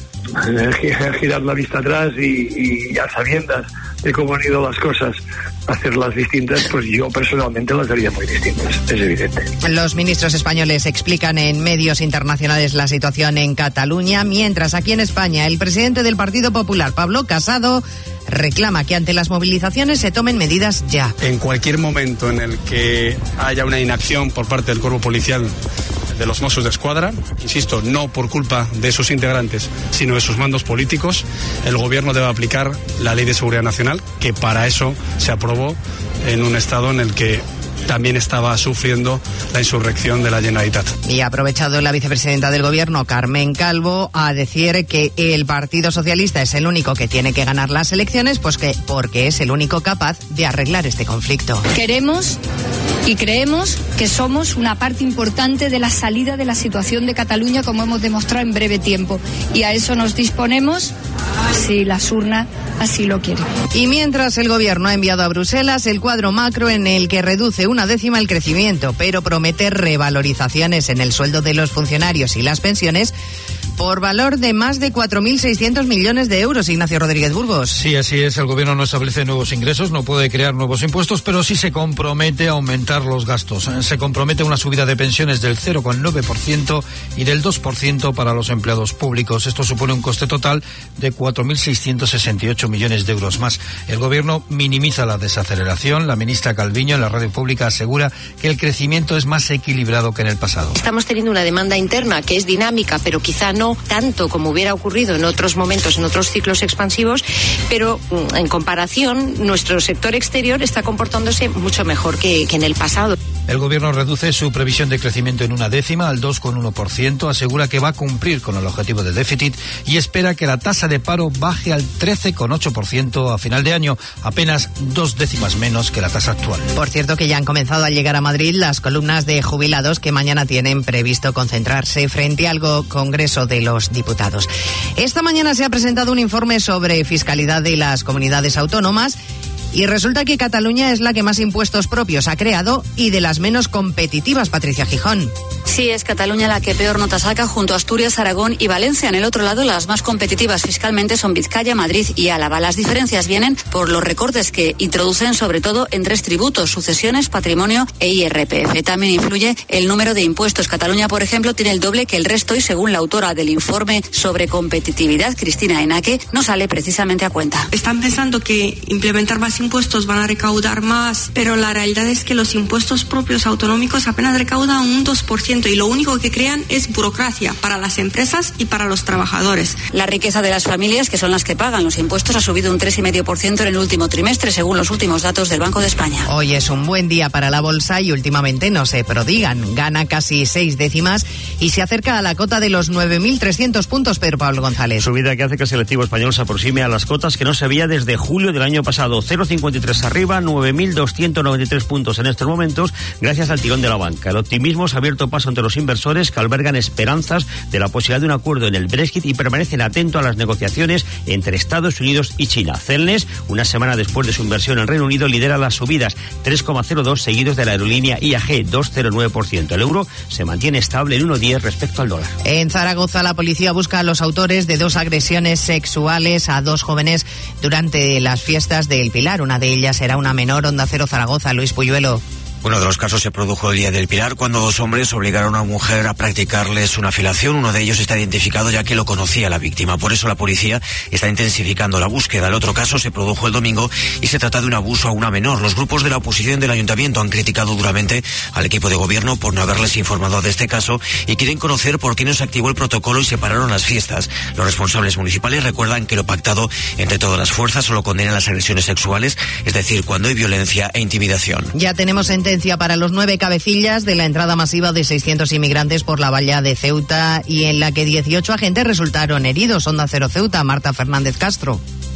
Speaker 10: eh, girar la vista atrás y, y a sabiendas de cómo han ido las cosas, hacerlas distintas, pues yo personalmente las haría muy distintas, es evidente.
Speaker 5: Los ministros españoles explican en medios internacionales la situación en Cataluña, mientras aquí en España el presidente del Partido Popular, Pablo Casado, reclama que ante las movilizaciones se tomen medidas ya.
Speaker 12: En cualquier momento en el que haya una inacción por parte del cuerpo policial de los Mossos de Escuadra, insisto, no por culpa de sus integrantes, sino de sus mandos políticos, el gobierno debe aplicar la Ley de Seguridad Nacional, que para eso se aprobó en un estado en el que también estaba sufriendo la insurrección de la Generalitat.
Speaker 5: Y ha aprovechado la vicepresidenta del Gobierno, Carmen Calvo, a decir que el Partido Socialista es el único que tiene que ganar las elecciones, pues que porque es el único capaz de arreglar este conflicto.
Speaker 13: Queremos y creemos que somos una parte importante de la salida de la situación de Cataluña, como hemos demostrado en breve tiempo. Y a eso nos disponemos si las urnas así lo quieren.
Speaker 5: Y mientras el Gobierno ha enviado a Bruselas el cuadro macro en el que reduce una décima el crecimiento, pero promete revalorizaciones en el sueldo de los funcionarios y las pensiones por valor de más de cuatro mil seiscientos millones de euros. Ignacio Rodríguez Burgos.
Speaker 14: Sí, así es. El Gobierno no establece nuevos ingresos, no puede crear nuevos impuestos, pero sí se compromete a aumentar los gastos. Se compromete una subida de pensiones del cero coma nueve por ciento y del dos por ciento para los empleados públicos. Esto supone un coste total de cuatro mil seiscientos sesenta y ocho millones de euros más. El Gobierno minimiza la desaceleración. La ministra Calviño en la radio pública asegura que el crecimiento es más equilibrado que en el pasado.
Speaker 15: Estamos teniendo una demanda interna que es dinámica, pero quizá no tanto como hubiera ocurrido en otros momentos, en otros ciclos expansivos, pero en comparación nuestro sector exterior está comportándose mucho mejor que, que en el pasado.
Speaker 14: El Gobierno reduce su previsión de crecimiento en una décima al dos coma uno por ciento, asegura que va a cumplir con el objetivo de déficit y espera que la tasa de paro baje al trece coma ocho por ciento a final de año, apenas dos décimas menos que la tasa actual.
Speaker 5: Por cierto, que ya han comenzado a llegar a Madrid las columnas de jubilados que mañana tienen previsto concentrarse frente al Congreso de los Diputados. Esta mañana se ha presentado un informe sobre fiscalidad de las comunidades autónomas y resulta que Cataluña es la que más impuestos propios ha creado y de las menos competitivas. Patricia Gijón.
Speaker 16: Sí, es Cataluña la que peor nota saca junto a Asturias, Aragón y Valencia. En el otro lado, las más competitivas fiscalmente son Vizcaya, Madrid y Álava. Las diferencias vienen por los recortes que introducen sobre todo en tres tributos: sucesiones, patrimonio e I R P F. También influye el número de impuestos. Cataluña, por ejemplo, tiene el doble que el resto y según la autora del informe sobre competitividad, Cristina Enaque, no sale precisamente a cuenta.
Speaker 17: Están pensando que implementar más impuestos van a recaudar más, pero la realidad es que los impuestos propios autonómicos apenas recaudan un dos por ciento y lo único que crean es burocracia para las empresas y para los trabajadores.
Speaker 16: La riqueza de las familias, que son las que pagan los impuestos, ha subido un tres coma cinco por ciento en el último trimestre, según los últimos datos del Banco de España.
Speaker 5: Hoy es un buen día para la bolsa y últimamente no se prodigan. Gana casi seis décimas y se acerca a la cota de los nueve mil trescientos puntos, Pedro Pablo González.
Speaker 18: Subida que hace que el selectivo español se aproxime a las cotas que no se veía desde julio del año pasado. cero coma cincuenta y tres arriba, nueve mil doscientos noventa y tres puntos en estos momentos, gracias al tirón de la banca. El optimismo se ha abierto paso entre los inversores que albergan esperanzas de la posibilidad de un acuerdo en el Brexit y permanecen atentos a las negociaciones entre Estados Unidos y China. Celnes, una semana después de su inversión en Reino Unido, lidera las subidas, tres coma cero dos, seguidos de la aerolínea I A G, dos coma cero nueve por ciento. El euro se mantiene estable en uno coma diez respecto al dólar.
Speaker 5: En Zaragoza, la policía busca a los autores de dos agresiones sexuales a dos jóvenes durante las fiestas del Pilar. Una de ellas era una menor. Onda Cero Zaragoza, Luis Puyuelo.
Speaker 19: Uno de los casos se produjo el día del Pilar, cuando dos hombres obligaron a una mujer a practicarles una felación. Uno de ellos está identificado ya que lo conocía la víctima. Por eso la policía está intensificando la búsqueda. El otro caso se produjo el domingo y se trata de un abuso a una menor. Los grupos de la oposición del ayuntamiento han criticado duramente al equipo de gobierno por no haberles informado de este caso y quieren conocer por qué no se activó el protocolo y se pararon las fiestas. Los responsables municipales recuerdan que lo pactado entre todas las fuerzas solo condena las agresiones sexuales, es decir, cuando hay violencia e intimidación.
Speaker 5: Ya tenemos sentencia para los nueve cabecillas de la entrada masiva de seiscientos inmigrantes por la valla de Ceuta y en la que dieciocho agentes resultaron heridos. Onda Cero Ceuta, Marta Fernández Castro.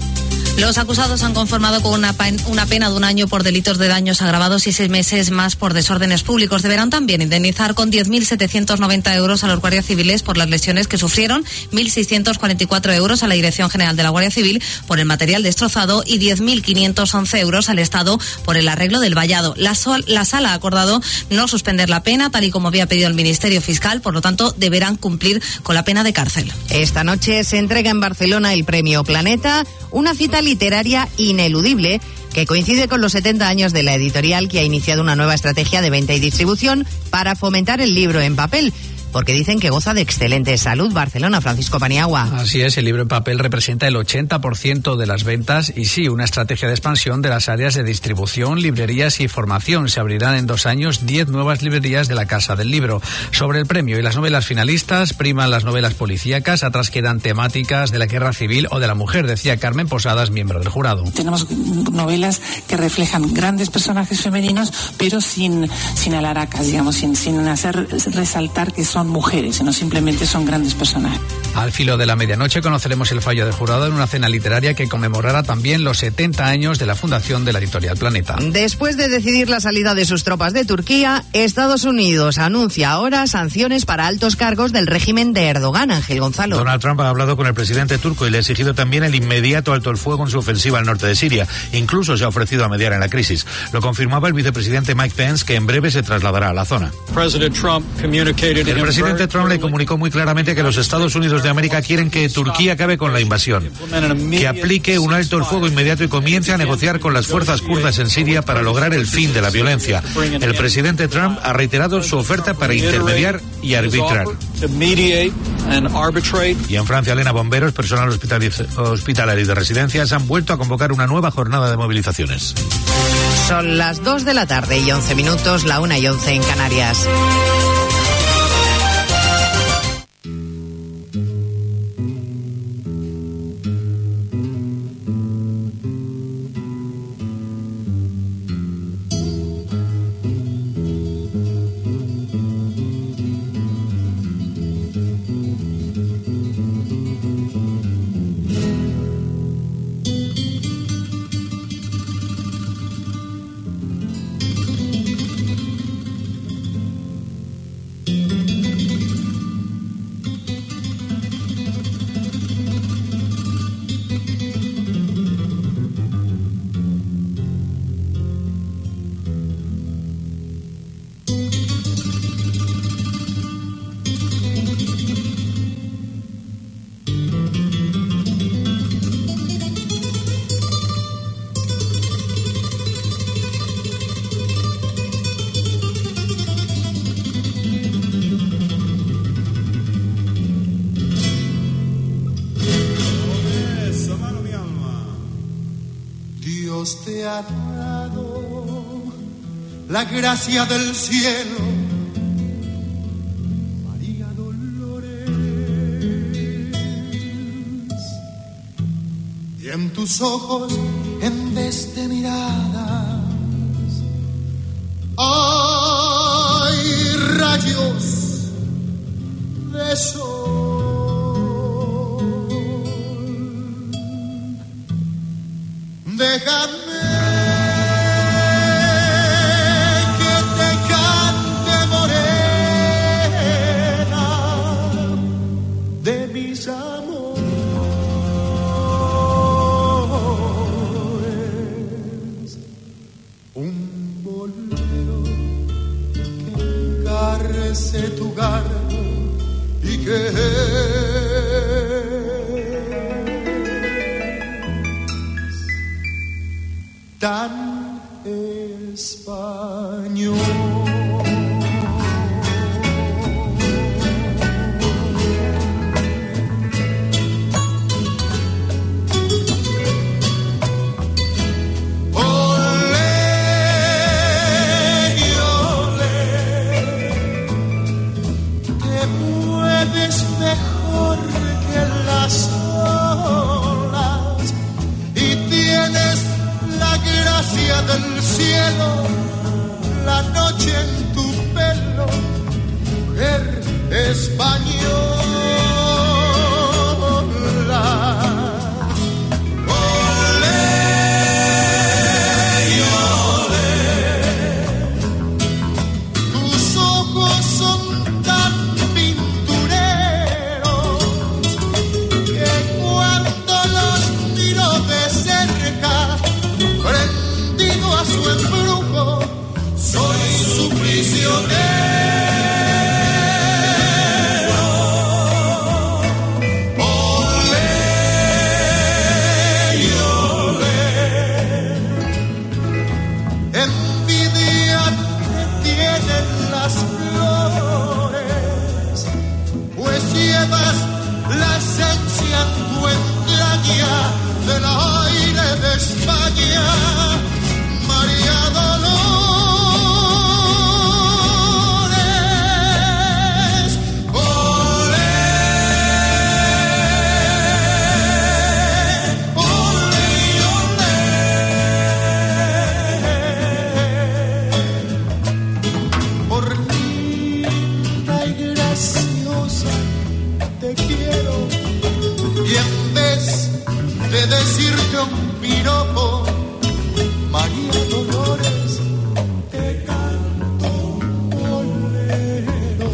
Speaker 11: Los acusados han conformado con una, una pena de un año por delitos de daños agravados y seis meses más por desórdenes públicos. Deberán también indemnizar con diez mil setecientos noventa euros a los guardias civiles por las lesiones que sufrieron, mil seiscientos cuarenta y cuatro euros a la Dirección General de la Guardia Civil por el material destrozado y diez mil quinientos once euros al Estado por el arreglo del vallado. La, sol, la Sala ha acordado no suspender la pena, tal y como había pedido el Ministerio Fiscal, por lo tanto deberán cumplir con la pena de cárcel.
Speaker 5: Esta noche se entrega en Barcelona el Premio Planeta, una cita literaria ineludible que coincide con los setenta años de la editorial, que ha iniciado una nueva estrategia de venta y distribución para fomentar el libro en papel, porque dicen que goza de excelente salud. Barcelona, Francisco Paniagua.
Speaker 20: Así es, el libro en papel representa el ochenta por ciento de las ventas y sí, una estrategia de expansión de las áreas de distribución, librerías y formación. Se abrirán en dos años diez nuevas librerías de la Casa del Libro. Sobre el premio y las novelas finalistas, priman las novelas policíacas, atrás quedan temáticas de la guerra civil o de la mujer, decía Carmen Posadas, miembro del jurado.
Speaker 21: Tenemos novelas que reflejan grandes personajes femeninos, pero sin, sin alaracas, digamos, sin, sin hacer resaltar que son mujeres, y no simplemente son grandes personajes.
Speaker 20: Al filo de la medianoche conoceremos el fallo del jurado en una cena literaria que conmemorará también los setenta años de la fundación de la editorial Planeta.
Speaker 5: Después de decidir la salida de sus tropas de Turquía, Estados Unidos anuncia ahora sanciones para altos cargos del régimen de Erdogan. Ángel Gonzalo.
Speaker 22: Donald Trump ha hablado con el presidente turco y le ha exigido también el inmediato alto el fuego en su ofensiva al norte de Siria. Incluso se ha ofrecido a mediar en la crisis. Lo confirmaba el vicepresidente Mike Pence, que en breve se trasladará a la zona.
Speaker 23: President Trump communicated
Speaker 22: el presidente El presidente Trump le comunicó muy claramente que los Estados Unidos de América quieren que Turquía acabe con la invasión, que aplique un alto el fuego inmediato y comience a negociar con las fuerzas kurdas en Siria para lograr el fin de la violencia. El presidente Trump ha reiterado su oferta para intermediar y arbitrar. Y en Francia, Elena, bomberos, personal hospitalario y de residencias han vuelto a convocar una nueva jornada de movilizaciones.
Speaker 5: Son las dos de la tarde y once minutos, la una y once en Canarias.
Speaker 24: Te ha dado la gracia del cielo, María Dolores, y en tus ojos, en vez de miradas, hay rayos de sol. Déjame que te cante, morena, de mis amores, un bolero que encarece tu garbo y que tan español. Olé, y olé, te mueves mejor que las olas y tienes la gracia del cielo, la noche en tu pelo, mujer española. Olé, te quiero. Y en vez de decirte un piropo, María Dolores, te canto un bolero.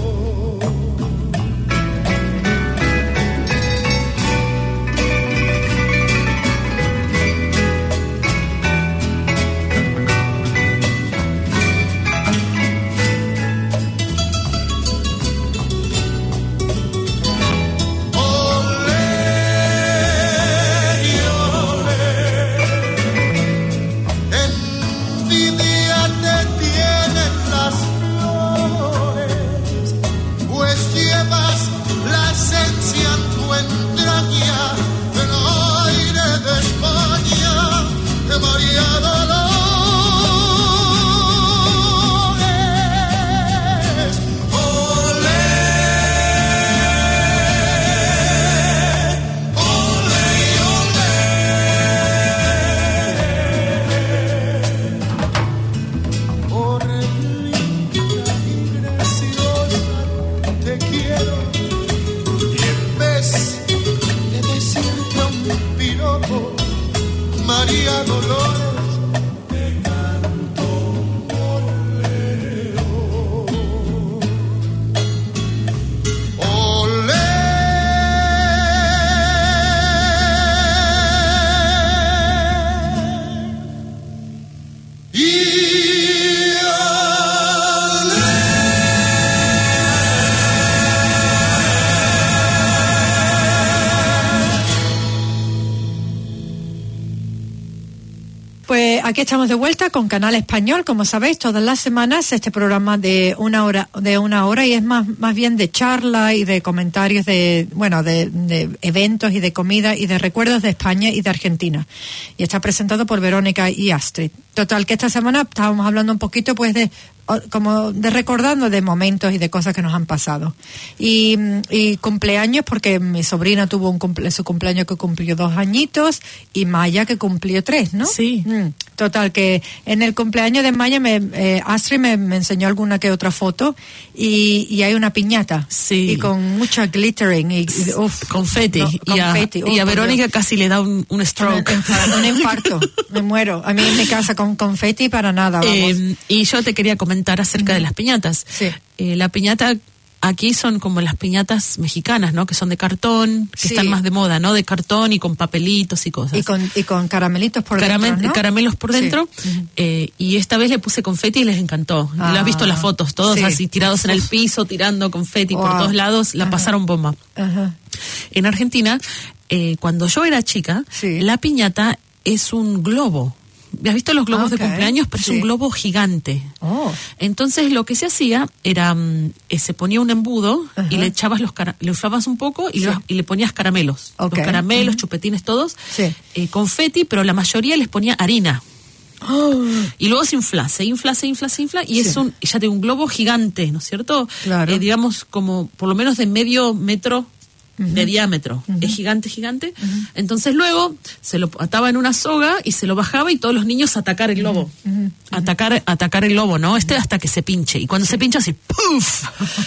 Speaker 1: Aquí estamos de vuelta con Canal Español, como sabéis, todas las semanas este programa de una hora de una hora y es más más bien de charla y de comentarios de bueno de, de eventos y de comida y de recuerdos de España y de Argentina. Y está presentado por Verónica y Astrid. Total, que esta semana estábamos hablando un poquito pues de como de recordando de momentos y de cosas que nos han pasado. Y, y cumpleaños, porque mi sobrina tuvo un cumple, su cumpleaños que cumplió dos añitos y Maya que cumplió tres, ¿no?
Speaker 2: Sí.
Speaker 1: Mm. Total, que en el cumpleaños de Maya me, eh, Astrid me, me enseñó alguna que otra foto y, y hay una piñata.
Speaker 2: Sí.
Speaker 1: Y con mucha glittering y, y uf,
Speaker 2: confeti.
Speaker 1: No,
Speaker 2: y,
Speaker 1: confeti.
Speaker 2: A,
Speaker 1: Uf,
Speaker 2: y a Verónica Dios. Casi le da un, un stroke.
Speaker 1: Un, un infarto. Me muero. A mí en mi casa con confeti para nada, vamos.
Speaker 2: Eh, y yo te quería comentar acerca de las piñatas.
Speaker 1: Sí.
Speaker 2: Eh, la piñata aquí son como las piñatas mexicanas, ¿no? Que son de cartón, que
Speaker 1: sí.
Speaker 2: están más de moda, ¿no? De cartón y con papelitos y cosas.
Speaker 1: Y con, y con caramelitos por
Speaker 2: Caramel,
Speaker 1: dentro, ¿no?
Speaker 2: Caramelos por dentro.
Speaker 1: Sí.
Speaker 2: Eh, y esta vez le puse confeti y les encantó. Ah, ¿lo has visto las fotos? Todos sí. así tirados en el piso, tirando confeti wow. por todos lados. La Ajá. pasaron bomba.
Speaker 1: Ajá.
Speaker 2: En Argentina, eh, cuando yo era chica, sí. la piñata es un globo. ¿Has visto los globos okay. de cumpleaños? Pero sí. es un globo gigante.
Speaker 1: Oh.
Speaker 2: Entonces lo que se hacía era, eh, se ponía un embudo uh-huh. y le echabas los cara- le inflabas un poco y, sí. los, y le ponías caramelos.
Speaker 1: Okay.
Speaker 2: Los caramelos,
Speaker 1: uh-huh.
Speaker 2: chupetines, todos.
Speaker 1: Sí.
Speaker 2: Eh, confeti, pero la mayoría les ponía harina.
Speaker 1: Oh.
Speaker 2: Y luego se infla, se infla, se infla, se infla, y sí. es un, ya de un globo gigante, ¿no es cierto?
Speaker 1: Claro.
Speaker 2: Eh, digamos como por lo menos de medio metro
Speaker 1: Uh-huh.
Speaker 2: de diámetro,
Speaker 1: uh-huh.
Speaker 2: es gigante, gigante.
Speaker 1: Uh-huh.
Speaker 2: Entonces luego se lo ataba en una soga y se lo bajaba y todos los niños a atacar el globo,
Speaker 1: uh-huh. Uh-huh.
Speaker 2: atacar, atacar el globo, ¿no? Este hasta que se pinche. Y cuando se pincha así, ¡puf!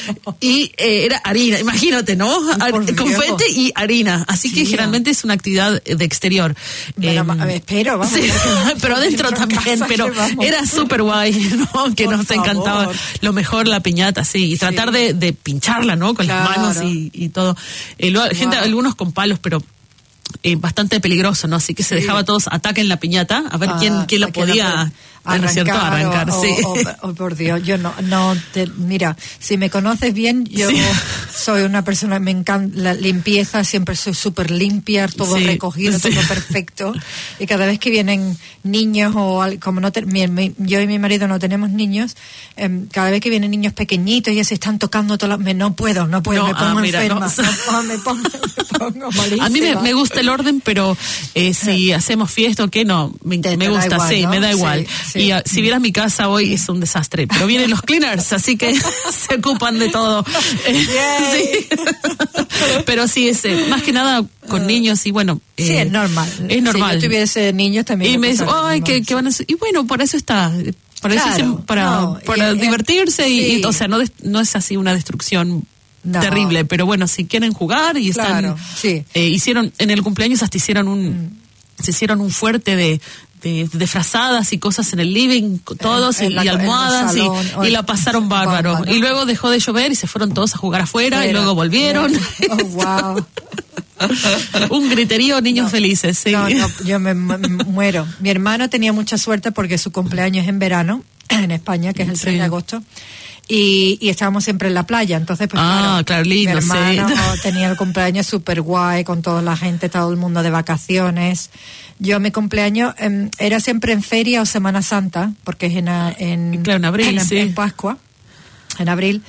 Speaker 2: Y eh, era harina, imagínate, ¿no? Ar- confeti y harina. Así sí, que yeah. generalmente es una actividad de exterior.
Speaker 1: Bueno, eh, espero, vamos.
Speaker 2: Sí, pero adentro también, pero era súper guay, ¿no? Que
Speaker 1: Por
Speaker 2: nos
Speaker 1: favor.
Speaker 2: encantaba. Lo mejor la piñata, sí. Y tratar sí. de, de pincharla, ¿no? Con claro. las manos y, y todo. Eh, lo, gente, wow. algunos con palos, pero eh, bastante peligroso, ¿no? Así que se sí. dejaba todos ataquen la piñata, a ver ah, quién, quién la podía
Speaker 1: arrancar,
Speaker 2: ¿cierto? arrancar
Speaker 1: o,
Speaker 2: sí.
Speaker 1: o, o, o por Dios, yo no, no te, mira, si me conoces bien, yo sí. soy una persona, me encanta la limpieza, siempre soy súper limpia, todo sí. recogido, sí. todo perfecto, y cada vez que vienen niños o como no te, mi, mi, yo y mi marido no tenemos niños, eh, cada vez que vienen niños pequeñitos y se están tocando todas las, me, no puedo, no puedo, no, me pongo ah, mira, enferma, no. No, me, pongo, me pongo malísima.
Speaker 2: A mí me, me gusta el orden, pero eh, si hacemos fiesta o qué, no, me, me te gusta, igual, sí, ¿no? me da igual. Sí. Sí. Y uh, si vieras mi casa hoy es un desastre, pero vienen los cleaners, así que se ocupan de todo. Sí. Pero sí, es eh, más que nada con niños y bueno. Eh,
Speaker 1: sí, es normal.
Speaker 2: Es normal.
Speaker 1: Si yo tuviese niños también.
Speaker 2: Y me dicen, ay, ¿qué, ¿qué van a hacer? Y bueno, para eso está. Para, claro, eso es, para, no, para y, divertirse y, sí. y, o sea, no, no es así una destrucción no. terrible. Pero bueno, si quieren jugar y están...
Speaker 1: Claro, sí.
Speaker 2: Eh, hicieron, en el cumpleaños hasta hicieron un... Mm. Se hicieron un fuerte de... De, de frazadas y cosas en el living, todos, en, en y, la, y almohadas, y, o, y la pasaron bárbaro. Bomba, ¿no? Y luego dejó de llover y se fueron todos a jugar afuera, Fuera. y luego volvieron.
Speaker 1: Oh, wow.
Speaker 2: Un griterío, niños no, felices, sí.
Speaker 1: No, no, yo me, me muero. Mi hermano tenía mucha suerte porque su cumpleaños es en verano, en España, que es el sí. tres de agosto. Y, y estábamos siempre en la playa, entonces pues
Speaker 2: ah,
Speaker 1: claro,
Speaker 2: claro lindo,
Speaker 1: mi hermano
Speaker 2: sí.
Speaker 1: tenía el cumpleaños súper guay con toda la gente, todo el mundo de vacaciones. Yo mi cumpleaños eh, era siempre en feria o Semana Santa, porque es en, en,
Speaker 2: claro, en abril,
Speaker 1: en,
Speaker 2: sí.
Speaker 1: en Pascua, en abril.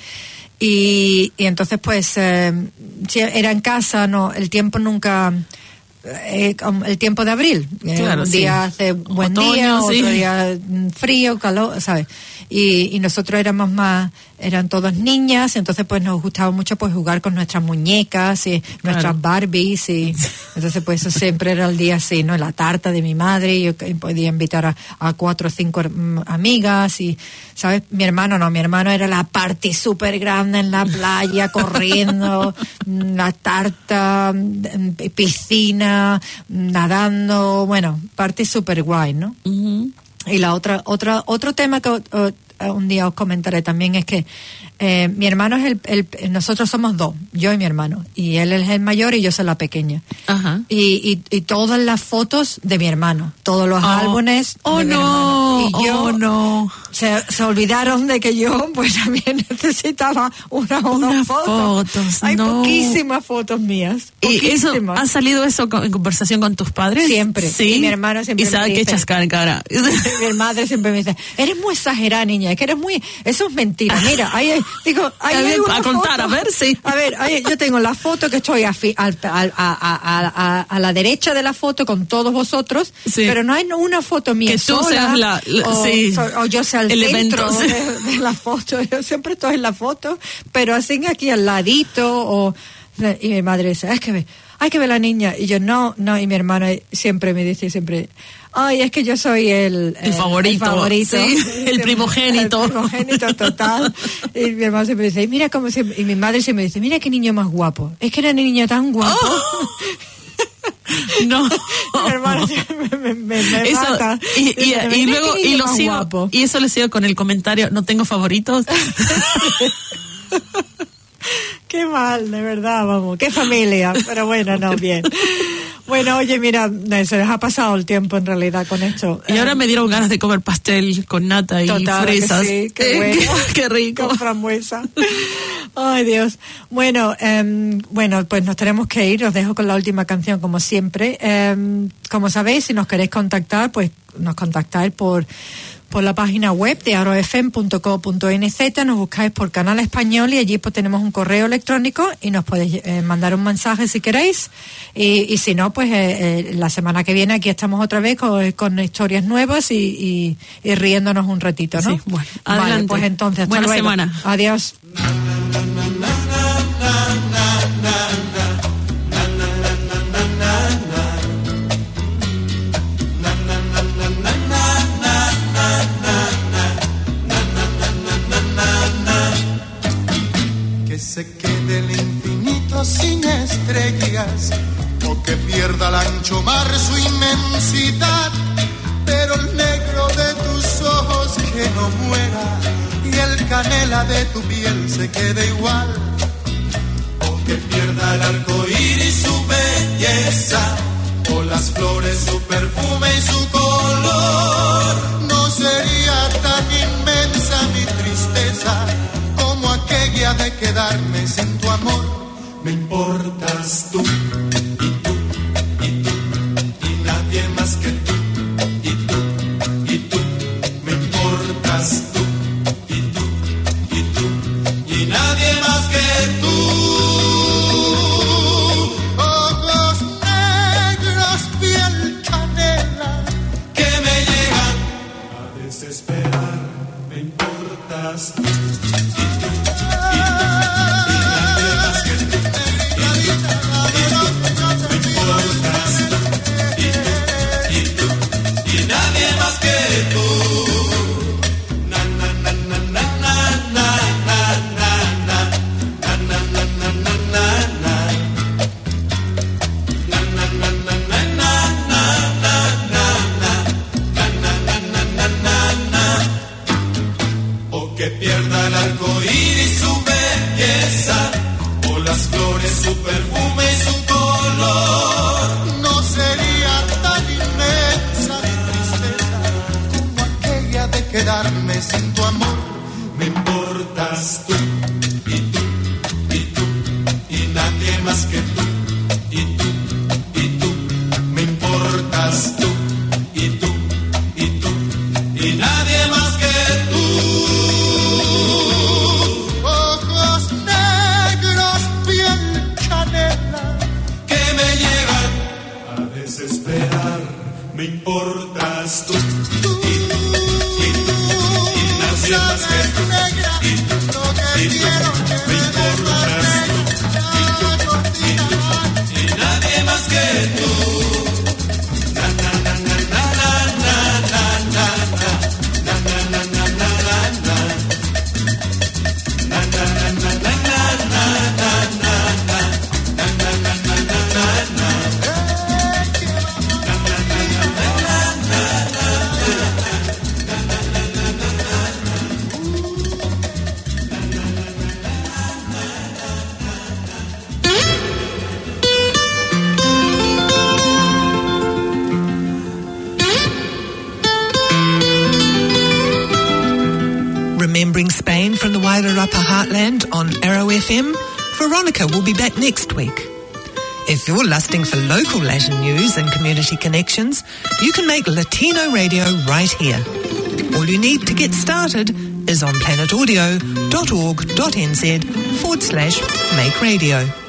Speaker 1: Y, y entonces pues eh, era en casa, no, el tiempo nunca... Eh, el tiempo de abril,
Speaker 2: claro,
Speaker 1: un
Speaker 2: sí.
Speaker 1: día hace buen
Speaker 2: Otoño,
Speaker 1: día,
Speaker 2: sí.
Speaker 1: otro día frío, calor, ¿sabes? Y, y nosotros éramos más, eran todas niñas, entonces pues nos gustaba mucho pues jugar con nuestras muñecas y nuestras claro. Barbies, y entonces pues eso siempre era el día así, ¿no? La tarta de mi madre, y yo podía invitar a, a cuatro o cinco amigas, y ¿sabes? Mi hermano no, mi hermano era la party súper grande en la playa, corriendo, la tarta, piscina, nadando, bueno, party súper guay, ¿no?
Speaker 2: Uh-huh.
Speaker 1: Y la otra, otra, otro tema que uh, un día os comentaré también es que eh, mi hermano es el, el, nosotros somos dos, yo y mi hermano, y él es el mayor y yo soy la pequeña.
Speaker 2: Ajá.
Speaker 1: Y, y, y todas las fotos de mi hermano, todos los
Speaker 2: oh.
Speaker 1: álbumes
Speaker 2: oh,
Speaker 1: de mi
Speaker 2: no.
Speaker 1: hermano. Y yo,
Speaker 2: oh, no.
Speaker 1: Se, se olvidaron de que yo pues también necesitaba una o dos fotos.
Speaker 2: fotos.
Speaker 1: Hay
Speaker 2: no.
Speaker 1: poquísimas fotos mías. Poquísimas.
Speaker 2: ¿Y eso ha salido eso en conversación con tus padres?
Speaker 1: Siempre.
Speaker 2: Sí.
Speaker 1: Y mi hermano siempre
Speaker 2: ¿Y sabe
Speaker 1: me
Speaker 2: que
Speaker 1: dice,
Speaker 2: echas cara en cara?
Speaker 1: Mi madre siempre me dice, eres muy exagerada, niña, es que eres muy... Eso es mentira. Mira, ahí digo, ahí hay una
Speaker 2: a contar,
Speaker 1: foto.
Speaker 2: a ver, sí.
Speaker 1: A ver, ahí, yo tengo la foto que estoy a, fi, al, al, a, a, a, a la derecha de la foto con todos vosotros,
Speaker 2: sí.
Speaker 1: pero no hay una foto mía
Speaker 2: que tú
Speaker 1: sola,
Speaker 2: seas la, la
Speaker 1: o,
Speaker 2: sí.
Speaker 1: o yo sea el,
Speaker 2: el
Speaker 1: centro
Speaker 2: evento, sí.
Speaker 1: de, de la foto. Yo siempre estoy en la foto, pero así aquí al ladito, o... Y mi madre dice, es que ve, hay que ver la niña. Y yo, no, no, y mi hermana siempre me dice, siempre, ay, es que yo soy el...
Speaker 2: El, el favorito.
Speaker 1: El favorito.
Speaker 2: Sí, el primogénito.
Speaker 1: El primogénito total. Y mi hermano siempre dice, mira cómo se... Y mi madre siempre dice, mira qué niño más guapo. Es que era un niño tan guapo.
Speaker 2: Oh. No.
Speaker 1: Mi hermano siempre me, me, me
Speaker 2: eso,
Speaker 1: mata.
Speaker 2: Y, y, y, y luego, y lo sigo, guapo. Y eso le sigo con el comentario, no tengo favoritos.
Speaker 1: Qué mal, de verdad, vamos, qué familia, pero bueno, no, bien. Bueno, oye, mira, se les ha pasado el tiempo en realidad con esto.
Speaker 2: Y ahora me dieron ganas de comer pastel con nata y
Speaker 1: Total,
Speaker 2: fresas.
Speaker 1: Que sí, qué bueno.
Speaker 2: Qué rico.
Speaker 1: Con frambuesa. Ay, Dios. Bueno, eh, bueno, pues nos tenemos que ir. Os dejo con la última canción, como siempre. Eh, como sabéis, si nos queréis contactar, pues nos contactáis por... por la página web de aro f m punto co punto n z, nos buscáis por Canal Español y allí pues tenemos un correo electrónico y nos podéis eh, mandar un mensaje si queréis, y, y si no, pues eh, eh, la semana que viene aquí estamos otra vez con, con historias nuevas y, y, y riéndonos un ratito, ¿no?
Speaker 2: Sí, bueno, adelante.
Speaker 1: Vale, pues entonces, hasta
Speaker 2: buena
Speaker 1: luego.
Speaker 2: semana.
Speaker 1: Adiós.
Speaker 24: Se quede el infinito sin estrellas, o que pierda el ancho mar su inmensidad, pero el negro de tus ojos que no muera, y el canela de tu piel se quede igual, o que pierda el arco iris su belleza, o las flores su perfume y su color. No sería tan inmensa mi tristeza como aquella de quedarme sin tu amor. Me importas tú, y tú, y tú, y nadie más que tú, y tú, y tú. Me importas tú, y tú, y tú, y nadie más que tú. Ojos negros, piel canela, que me llegan a desesperar. Me importas tú. Y nadie más que tú, y tú, y tú, más que tú, y tú, y tú, me importas tú, y tú, y tú, y nadie más que tú. Ojos negros, piel canela, que me llegan a desesperar, me importas tú, y tú, y tú, y nadie más que tú, y tú, y tú, me importas tú, y tú, y tú, y nadie más que tú. Na na na na na na na na na na na na na na na na na na na na
Speaker 3: Remembering Spain from the Wairarapa Heartland on Arrow F M, Veronica will be back next week. If you're lusting for local Latin news and community connections, you can make Latino radio right here. All you need to get started is on planetaudio.org.nz forward slash make radio.